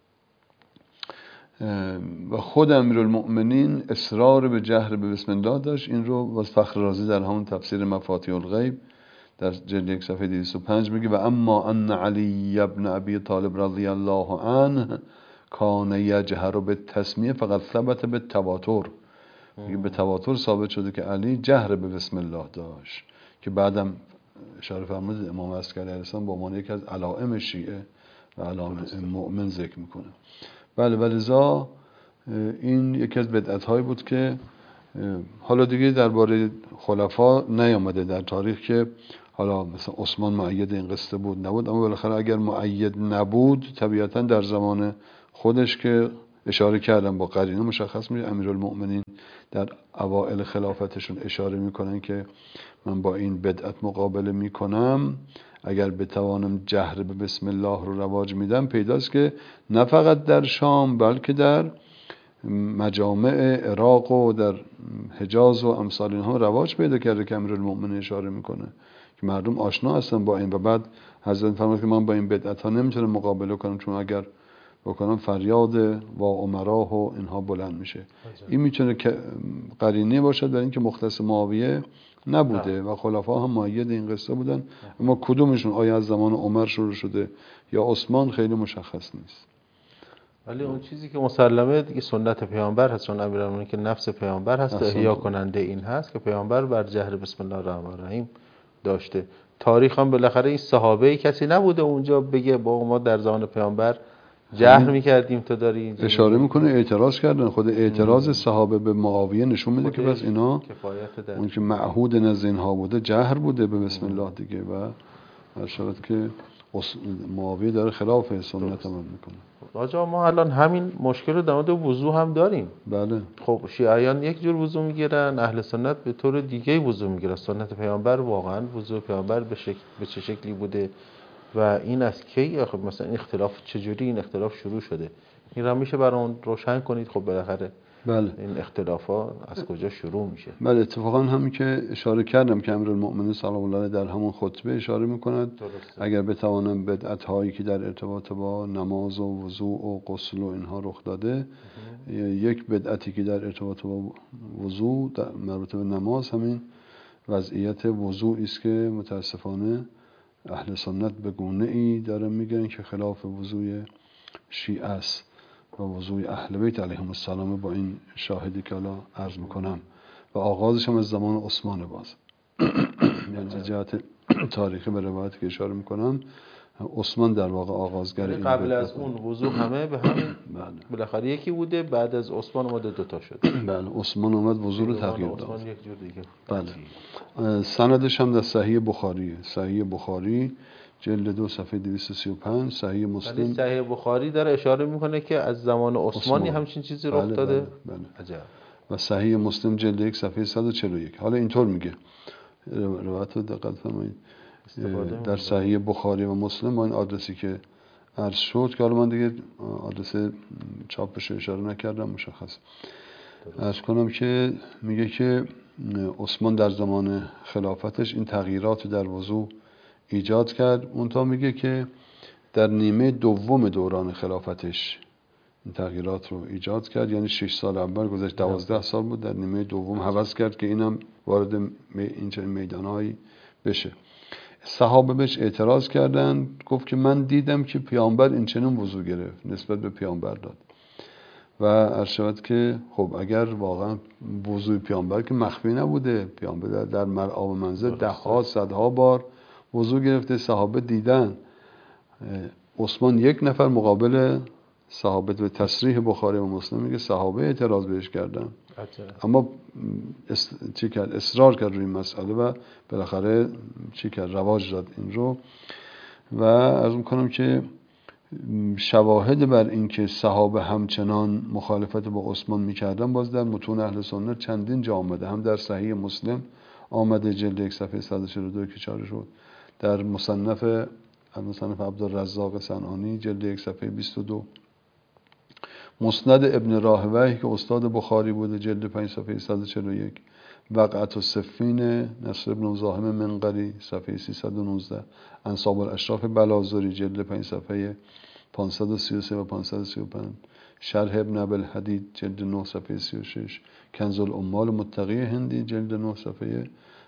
و خود امیرالمؤمنین اصرار به جهر به بسم الله داشت. این رو واسه فخر رازی در همون تفسیر مفاتیح الغیب در جلد 1 صفحه 205 میگه و اما ان علی ابن ابی طالب رضی الله عنه کان یجهر بالتسمیه فقط ثبت بالتواتر. میگه به تواتر ثابت شده که علی جهر به بسم الله داشت که بعدم اشاره فرمودید امام عسکری علیه السلام با عنوان یکی از علائم شیعه و علائم مؤمن ذکر میکنه. بله ولذا این یکی از بدعت‌هایی بود که حالا دیگه درباره خلفا نیامده در تاریخ که حالا مثلا عثمان مؤید این قصه بود نبود، اما بالاخره اگر مؤید نبود طبیعتا در زمان خودش که اشاره کردم با قرینه مشخص میشه. امیرالمؤمنین در اوائل خلافتشون اشاره میکنن که من با این بدعت مقابله میکنم، اگر بتوانم جهر به بسم الله رو رواج میدم. پیداست که نه فقط در شام بلکه در مجامع عراق و در حجاز و امثال اینها رواج پیدا کرده که امیرالمؤمنین اشاره میکنه که مردم آشنا هستن با این. و بعد حضرت فرمود که من با این بدعت ها نمیتونم مقابله کنم، چون اگر بکنم فریاد و عمراه و اینها بلند میشه. این میتونه که قرینه باشد برای اینکه مختص معاویه نبوده و خلفا هم مؤید این قصه بودن، اما کدومشون آیا از زمان عمر شروع شده یا عثمان خیلی مشخص نیست. ولی اون چیزی که مسلمه دیگه سنت پیامبر هست، چون امیرالمومنین که نفس پیامبر هست و احیا کننده این هست که پیامبر بر جهر بسم الله الرحمن الرحیم داشته. تاریخ هم بالاخره این صحابه کسی نبوده اونجا بگه با ما در زمان پیامبر جهر میکردیم تو داری اینجا اشاره میکنه اعتراض کردن. خود اعتراض صحابه به معاویه نشون میده که بس اینا اون که معهود نزد اینها بوده جهر بوده به بسم الله دیگه، و شاید که معاویه داره خلاف سنت عمل میکنه. آجا ما الان همین مشکل رو در مورد وضو هم داریم. بله. خب شیعیان یک جور وضو میگیرن، اهل سنت به طور دیگه وضو میگیرن. سنت پیامبر واقعا وضو پیامبر به چه شکلی بوده و این از کی آخه مثلا این اختلاف چجوری این اختلاف شروع شده؟ این را میشه برام روشن کنید؟ خب بالاخره بله این اختلافات از کجا شروع میشه؟ بله اتفاقا همین که اشاره کردم که امیرالمؤمنین سلام الله علیه در همون خطبه اشاره میکند اگر بتوانم بدعت هایی که در ارتباط با نماز و وضو و غسل و اینها رخ داده، یک بدعتی که در ارتباط با وضو مربوط به نماز همین وضعیت وضوعی است که متاسفانه اهل سنت به گونه‌ای دارن میگن که خلاف وضوی شیعه است و وضوی اهل بیت علیهم السلام، با این شاهدی که الان عرض میکنم و آغازش هم از زمان عثمان باز یعنی جهت تاریخی به روایتی که اشاره میکنم عثمان در واقع آغازگر این قبل از اون وضو همه به همین بالاخره یکی بوده، بعد از عثمان اومده دوتا شد. بله عثمان اومد وضو رو تغییر داد. عثمان یک جور دیگه. بله. سندش هم در صحیح بخاریه. صحیح بخاری جلد 2 صفحه 235. صحیح مسلم. صحیح بخاری داره اشاره میکنه که از زمان عثمانی همچین چیزی رخ داده. بله. عجب. و صحیح مسلم جلد 1 صفحه 141. حالا اینطور میگه، روایت رو دقت فرمایید. در صحیح بخاری و مسلم با این آدرسی که عرض شد که حالا من دیگه آدرس چاپش اشاره نکردم مشخص عرض کنم که میگه که عثمان در زمان خلافتش این تغییرات در وضو ایجاد کرد. اونتا میگه که در نیمه دوم دوران خلافتش این تغییرات رو ایجاد کرد، یعنی 6 سال اول گذشت 12 سال بود، در نیمه دوم حوض کرد که اینم وارد این چنین میدانهایی بشه. صحابه بهش اعتراض کردن، گفت که من دیدم که پیامبر این چنین وضو گرفت، نسبت به پیامبر داد و عرض شود که خب اگر واقعا وضوی پیامبر که مخفی نبوده، پیامبر در مرعا و منزل ده ها صدها بار وضو گرفته، صحابه دیدن. عثمان یک نفر مقابل صحابه به تصریح بخاری و مسلم میگه صحابه اعتراض بهش کردن اما چی کرد؟ اصرار کرد روی این مسئله و بالاخره چی کرد؟ رواج داد این رو. و عرض میکنم که شواهد بر این که صحابه همچنان مخالفت با عثمان میکردن باز در متون اهل سنت چندین جا آمده، هم در صحیح مسلم آمده جلد 1 صفحه 142 که چاره شد، در مصنف عبدالرزاق صنعانی جلد 1 صفحه 22، مسند ابن راهوی که استاد بخاری بوده جلد 5 صفحه 141، وقعت الصفین نصر ابن زاحم منقری صفحه 319، انساب الاشراف بلازری جلد 5 صفحه 533 و 535، شرح ابن ابوالحدید جلد 9 صفحه 36، کنز الاموال متقی هندی جلد 9 صفحه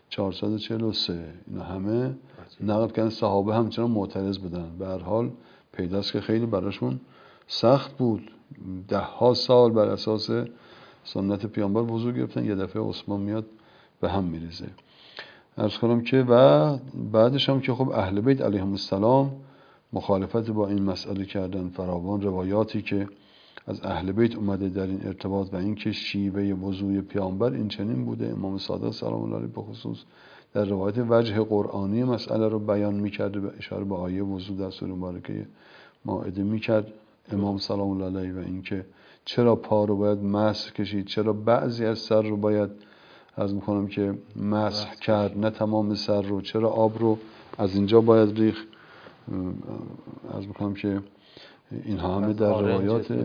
443. اینا همه نقل کردن صحابه همچنان معترض بودن. به هر حال پیداست که خیلی براشون سخت بود، 10 سال بر اساس سنت پیامبر وضو گرفتن، یه دفعه عثمان میاد به هم میریزه. عرض کنم که و بعدش هم که خب اهل بیت علیهم السلام مخالفت با این مسئله کردن. فراوان روایاتی که از اهل بیت اومده در این ارتباط و اینکه شیوه وضوی پیامبر این چنین بوده. امام صادق سلام الله علیه به خصوص در روایت وجه قرآنی مسئله رو بیان میکرده، به اشاره به آیه وضو در سوره مبارکه مائده میکرد امام سلام الله علیه، و اینکه چرا پا رو باید مسح کشید، چرا بعضی از سر رو باید عرض میکنم که مسح کرد نه تمام سر رو، چرا آب رو از اینجا باید ریخت. عرض میکنم که اینها همه در روایات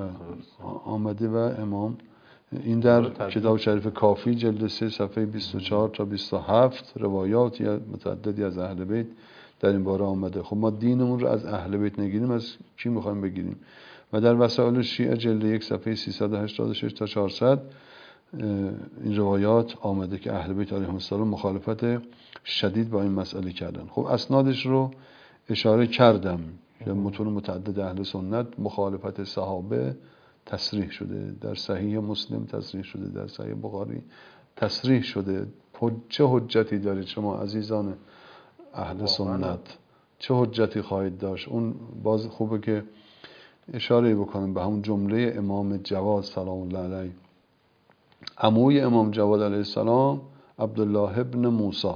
آمده و امام این در کتاب شریف کافی جلد 3 صفحه 24 تا 27 روایاتی متعددی از اهل بیت در این باره آمده. خب ما دینمون رو از اهل بیت نگیریم، از کی میخوایم بگیریم؟ و در وسائل شیعه جلد 1 صفحه 386 تا 400 این روایات آمده که اهل بیت علیهم السلام مخالفت شدید با این مسئله کردن. خب اسنادش رو اشاره کردم که متون متعدد اهل سنت مخالفت صحابه تصریح شده، در صحیح مسلم تصریح شده، در صحیح بخاری تصریح شده. چه حجتی دارید شما عزیزان اهل سنت؟ چه حجتی خواهید داشت؟ اون باز خوبه که اشاره بکنم به همون جمله امام جواد سلام الله علیه. عموی امام جواد علیه السلام عبدالله ابن موسی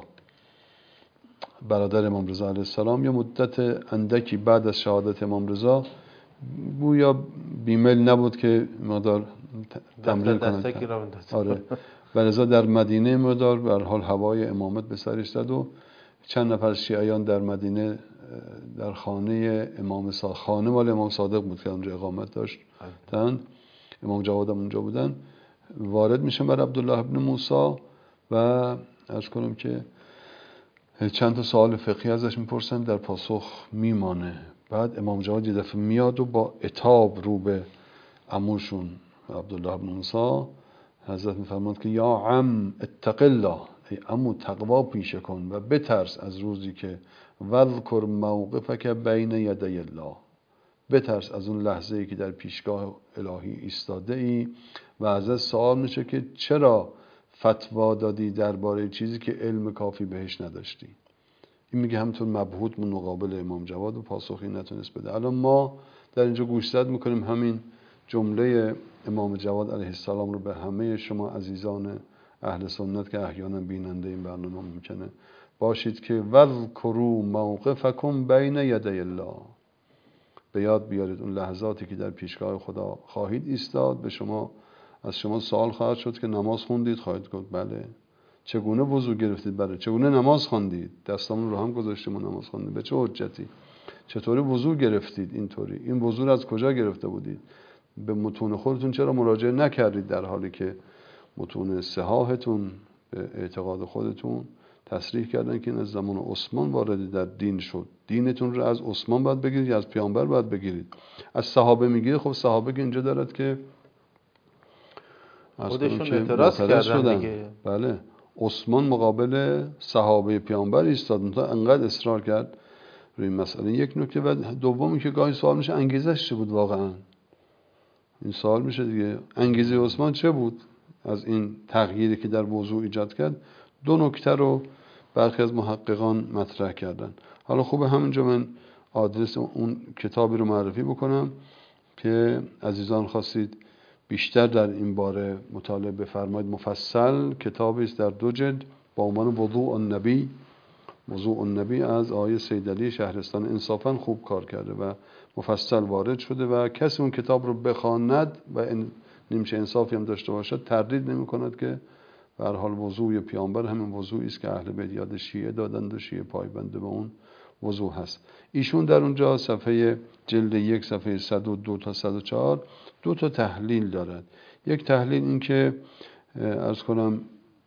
برادر امام رضا علیه السلام یه مدت اندکی بعد از شهادت امام رضا گویا بیمیل نبود که مقدار تمرین کنند. آره. و رضا در مدینه مقدار به هر حال هوای امامت به سرش زد و چند نفر شیعیان در مدینه در خانه امام صادق، خانه مال امام صادق بود که اونجا اقامت داشتن، امام جواد هم اونجا بودن، وارد میشن بر عبدالله ابن موسی و عرض کنم که چند تا سوال فقهی ازش میپرسن، در پاسخ میمانه. بعد امام جواد یه دفعه میاد و با عتاب رو به عموشون عبدالله ابن موسی حضرت میفرماد که یا عم اتق الله، ای عمو تقوا پیشه کن و بترس از روزی که وذکر موقفک بین یدی الله، بترس از اون لحظه ای که در پیشگاه الهی ایستاده ای و ازت سوال میشه که چرا فتوا دادی درباره چیزی که علم کافی بهش نداشتی. این میگه همونطور مبهوت من مقابل امام جواد و پاسخی نتونست بده. الان ما در اینجا گوشزد میکنیم همین جمله امام جواد علیه السلام رو به همه شما عزیزان اهل سنت که احیانا بیننده این برنامه ممکنه باشید که وذکروا موقفکم بین یدی الله، به یاد بیارید اون لحظاتی که در پیشگاه خدا خواهید ایستاد. به شما از شما سوال خواهد شد که نماز خوندید؟ خواهید گفت بله. چگونه وضو گرفتید؟ بله. چگونه نماز خواندید؟ دستامون رو هم گذاشتیم و نماز خواندید. به چه حجتی؟ چطوری وضو گرفتید؟ اینطوری. این وضو رو از کجا گرفته بودید؟ به متون خودتون چرا مراجعه نکردید در حالی که متون صحاحتون به اعتقاد خودتون تصریح کردن که این از زمان عثمان وارد در دین شد؟ دینتون رو از عثمان باید بگیرید یا از پیامبر باید بگیرید؟ از صحابه میگیرید؟ خب صحابه که اینجا دارد که خودشون اعتراض کردن دیگه. بله. عثمان مقابل صحابه پیامبر ایستاد، تا انقدر اصرار کرد روی مسئله. یک نکته. و دومی که گاهی سوال میشه انگیزش چه بود واقعا؟ این سوال میشه دیگه، انگیزه عثمان چه بود از این تغییری که در وضوع ایجاد کرد؟ دو نکته رو برخی از محققان مطرح کردن. حالا خوبه همینجا من آدرس اون کتابی رو معرفی بکنم که عزیزان خواستید بیشتر در این باره مطالعه بفرمایید. مفصل کتابی است در 2 جلد با عنوان وضوء النبی. وضوء النبی از آقای سیدعلی شهرستان انصافا خوب کار کرده و مفصل وارد شده و کسی اون کتاب رو بخواند و نیمچه انصافی هم داشته باشد تردید نمی کند که به هر حال وضوء پیامبر همین وضوعی است که اهل بیت یاد شیعه دادند و شیعه پایبند به اون وضوع هست. ایشون در اونجا صفحه جلد 1 صفحه 102 تا 104 2 تا تحلیل دارد. یک تحلیل این که عرض کنم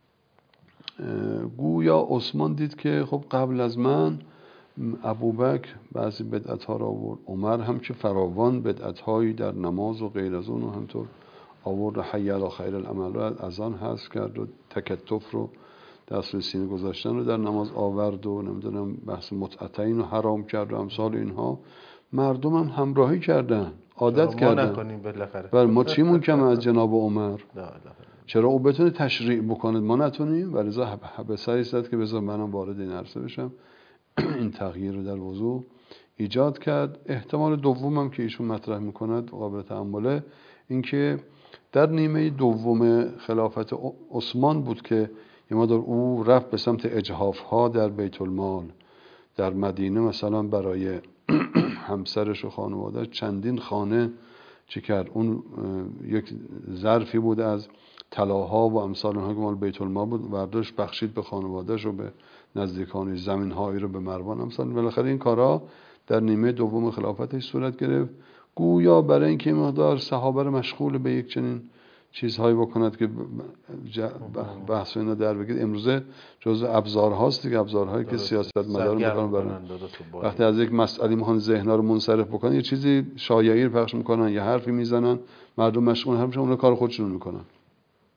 گویا عثمان دید که خب قبل از من ابوبکر بعضی بدعت‌ها را آورد، عمر هم که فراوان بدعت‌هایی در نماز و غیر از اون و همطور آورد، حی علی خیر العمل رو از آن حذف کرد و تکتف رو دست سینه گذاشتن رو در نماز آورد و نمیدونم بحث متعتین رو حرام کرد و امثال اینها. مردم هم همراهی کردن، عادت کردن. ما نکنیم بالاخره. بله ما چیمون کم از جناب عمر؟ چرا او بتونه تشریع بکنه ما نتونیم؟ و رضا به سر ایستاد که بذار منم وارد این عرصه بشم. این تغییر رو در وضوع ایجاد کرد. احتمال دومم که ایشون مطرح میکند قابل تأمله، این که در نیمه دوم خلافت عثمان بود که یه مقدار او رفت به سمت اجحاف ها در بیت المال. در مدینه مثلا برای همسرش و خانواده چندین خانه چه کرد. اون یک ظرفی بود از طلاها و امثال اونها که مال بیت المال بود، برداشت بخشید به خانواده‌اش و به نزدیکانش، زمین‌هایی رو به مروان امثال. بالاخره این کارا در نیمه دوم خلافتش صورت گرفت، گویا برای اینکه مقدار صحابه رو مشغول به یک چنین چیزهایی بکند که بحث اینا در بگید. امروزه جزء ابزارهاست دیگه، ابزارهایی که سیاست مدار میکنن برن. وقتی از یک مسئله میخوان ذهن‌ها رو منصرف بکنن، یه چیزی شایعی رو پخش میکنن، یه حرفی میزنن، مردم مشغول حرفشون، اون کار خودشون میکنن.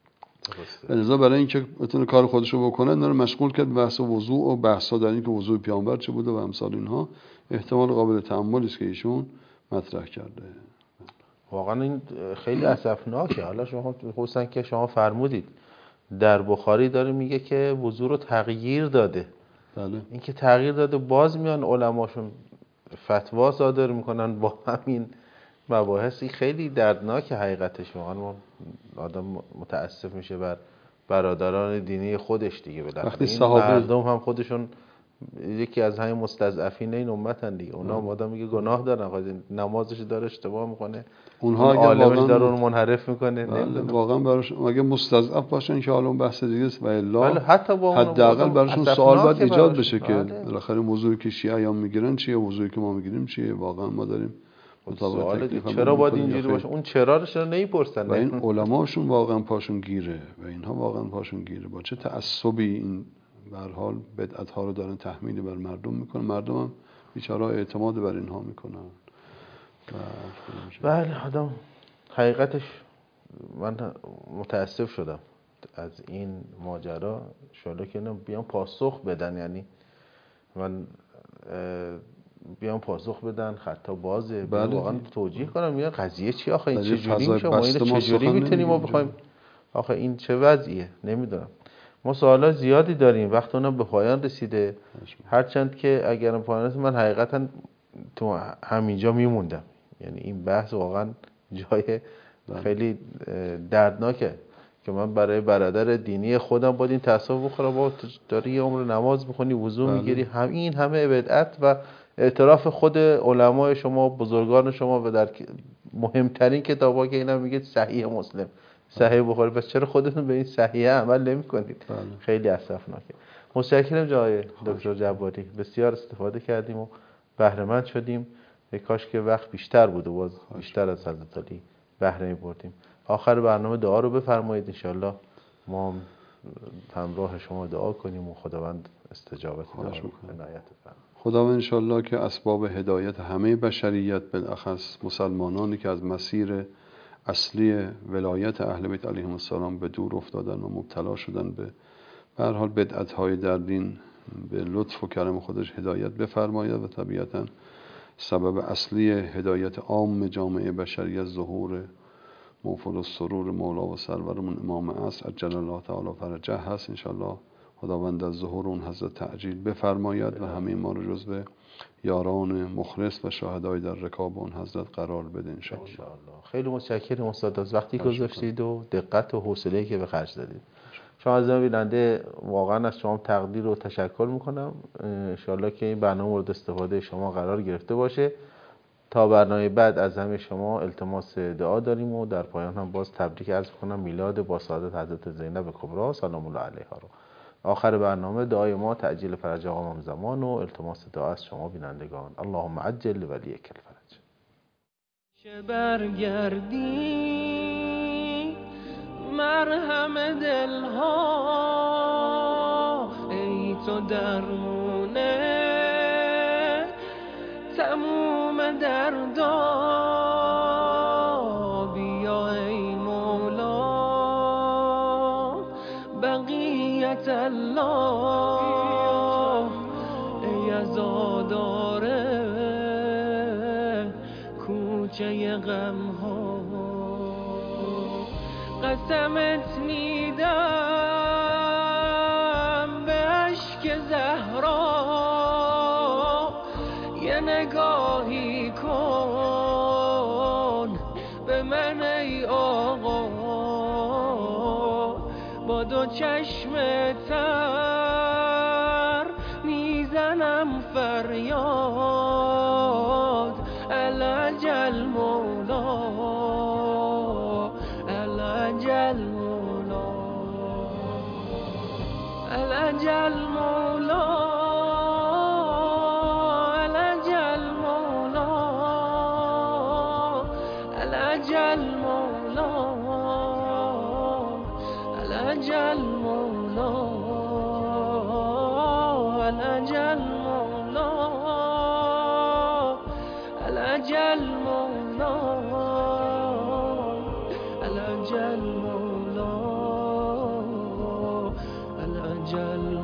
لذا برای اینکه بتونه کار خودشو بکنه داره مشغول کرد بحث وضوء و بحثا در این که وضوء پیامبر چه بوده و امثال اینها. احتمال قابل تأملی است که ایشون مطرح کرده. واقعا این خیلی اسفناکه. حالا شما خصوصا که شما فرمودید در بخاری داره میگه که وضوء رو تغییر داده. بله. این که تغییر داده باز میان علماشون فتوا صادر میکنن با همین مباحثی. خیلی دردناک حقیقتش. واقعا آدم متاسف میشه بر برادران دینی خودش دیگه. وقتی مردم هم خودشون یکی از همین مستضعفین این امتن دیگه. اونا هم آدم میگه گناه دارن، نمازش داره اشتباه میکنه، اونها اگه عالمش داره اون منحرف میکنه. واقعا براشون اگه مستضعف باشن که حالا اون بحث دیگه است و الا حتی با حداقل براشون سوال باید ایجاد بشه که بله. بالاخره موضوعی که شیعیان میگیرن چیه، موضوعی که ما میگیریم چیه. واقعا ما داریم مطابق چرا باید اینجوری باشه؟ اون چرا رو چرا نمیپرسن؟ و این علماشون واقعا پاشون گیره و اینها واقعا پاشون گیره. با چه تعصبی این به هر حال بدعت ها رو دارن تحمیل بر مردم میکنن. مردم هم بیچاره‌ها اعتماد بر اینها میکنن. بله آدم حقیقتش من متاسف شدم از این ماجرا. شالا که بیان پاسخ بدن، یعنی من بیان پاسخ بدن، خطا بازه. بله. واقعا توجیه کنم میگن قضیه چی آخه این چجوری میشه؟ ما اینو چجوری میتونیم ما بخوایم؟ آخه این چه وضعیه؟ نمیدونم. ما سوالا زیادی داریم، وقت اونم به پایان رسیده. هرچند که اگرم پایان رسید من حقیقتا تو همینجا میموندم. یعنی این بحث واقعا جای خیلی دردناکه که من برای برادر دینی خودم باید این تصاوب بخورم. با داری یه عمر نماز میخونی، وضو میگیری، این همه بدعت و اعتراف خود علمای شما، بزرگان شما و در مهمترین کتابا که اینا میگه صحیح مسلم، صحیح بخاری. پس چرا خودتون به این صحیح عمل نمی‌کنید؟ خیلی اسفناکه. متشکرم جای دکتر جباری، بسیار استفاده کردیم و بهره مند شدیم. کاش که وقت بیشتر بود و باز بیشتر از حضرت علی بهره بردیم. آخر برنامه دعا رو بفرمایید ان شاءالله ما همراه شما دعا کنیم و خداوند استجابت دعا رو عنایت فرماید. خداوند ان شاءالله که اسباب هدایت همه بشریت، بالاخص مسلمانانی که از مسیر اصلی ولایت اهل بیت علیهم السلام به دور افتادن و مبتلا شدن به هر حال بدعت‌های در دین، به لطف و کرم خودش هدایت بفرماید و طبیعتاً سبب اصلی هدایت عام جامعه بشریت ظهور موفل السرور مولا و سرورمون امام عصر عجل الله تعالی فرجه هست. انشالله خداوند از ظهور اون حضرت تعجیل بفرماید و همه ما رو جزو یاران مخلص و شاهدای در رکاب اون حضرت قرار بده انشالله. خیلی متشکرم استاد از وقتی گذاشتید و دقت و حوصله‌ای که به خرج دادید. شما عزیزان بیننده واقعا از شما تقدیر و تشکر میکنم. انشالله که این برنامه مورد استفاده شما قرار گرفته باشه. تا برنامه بعد از همه شما التماس دعا داریم و در پایان هم باز تبریک عرض کنم میلاد با سعادت حضرت زینب کبری سلام الله علیها رو. آخر برنامه دعای ما تعجیل فرج آقا امام زمان و التماس دعا از شما بینندگان. اللهم عجل ولیک الفرج. برگردی مرهم دلها ای تو درمونه تموم دردا، بیا ای مولا بقیت الله، ای عزاداره کوچه غم ها. قسمت میدم به اشک زهرا یه نگاهی کن به من ای آقا، با دو چشم تر میزنم فریاد العجل مولا العجل مولا العجل مولا العجل مولا العجل مولا العجل مولا العجل مولا العجل مولا العجل مولا الأجل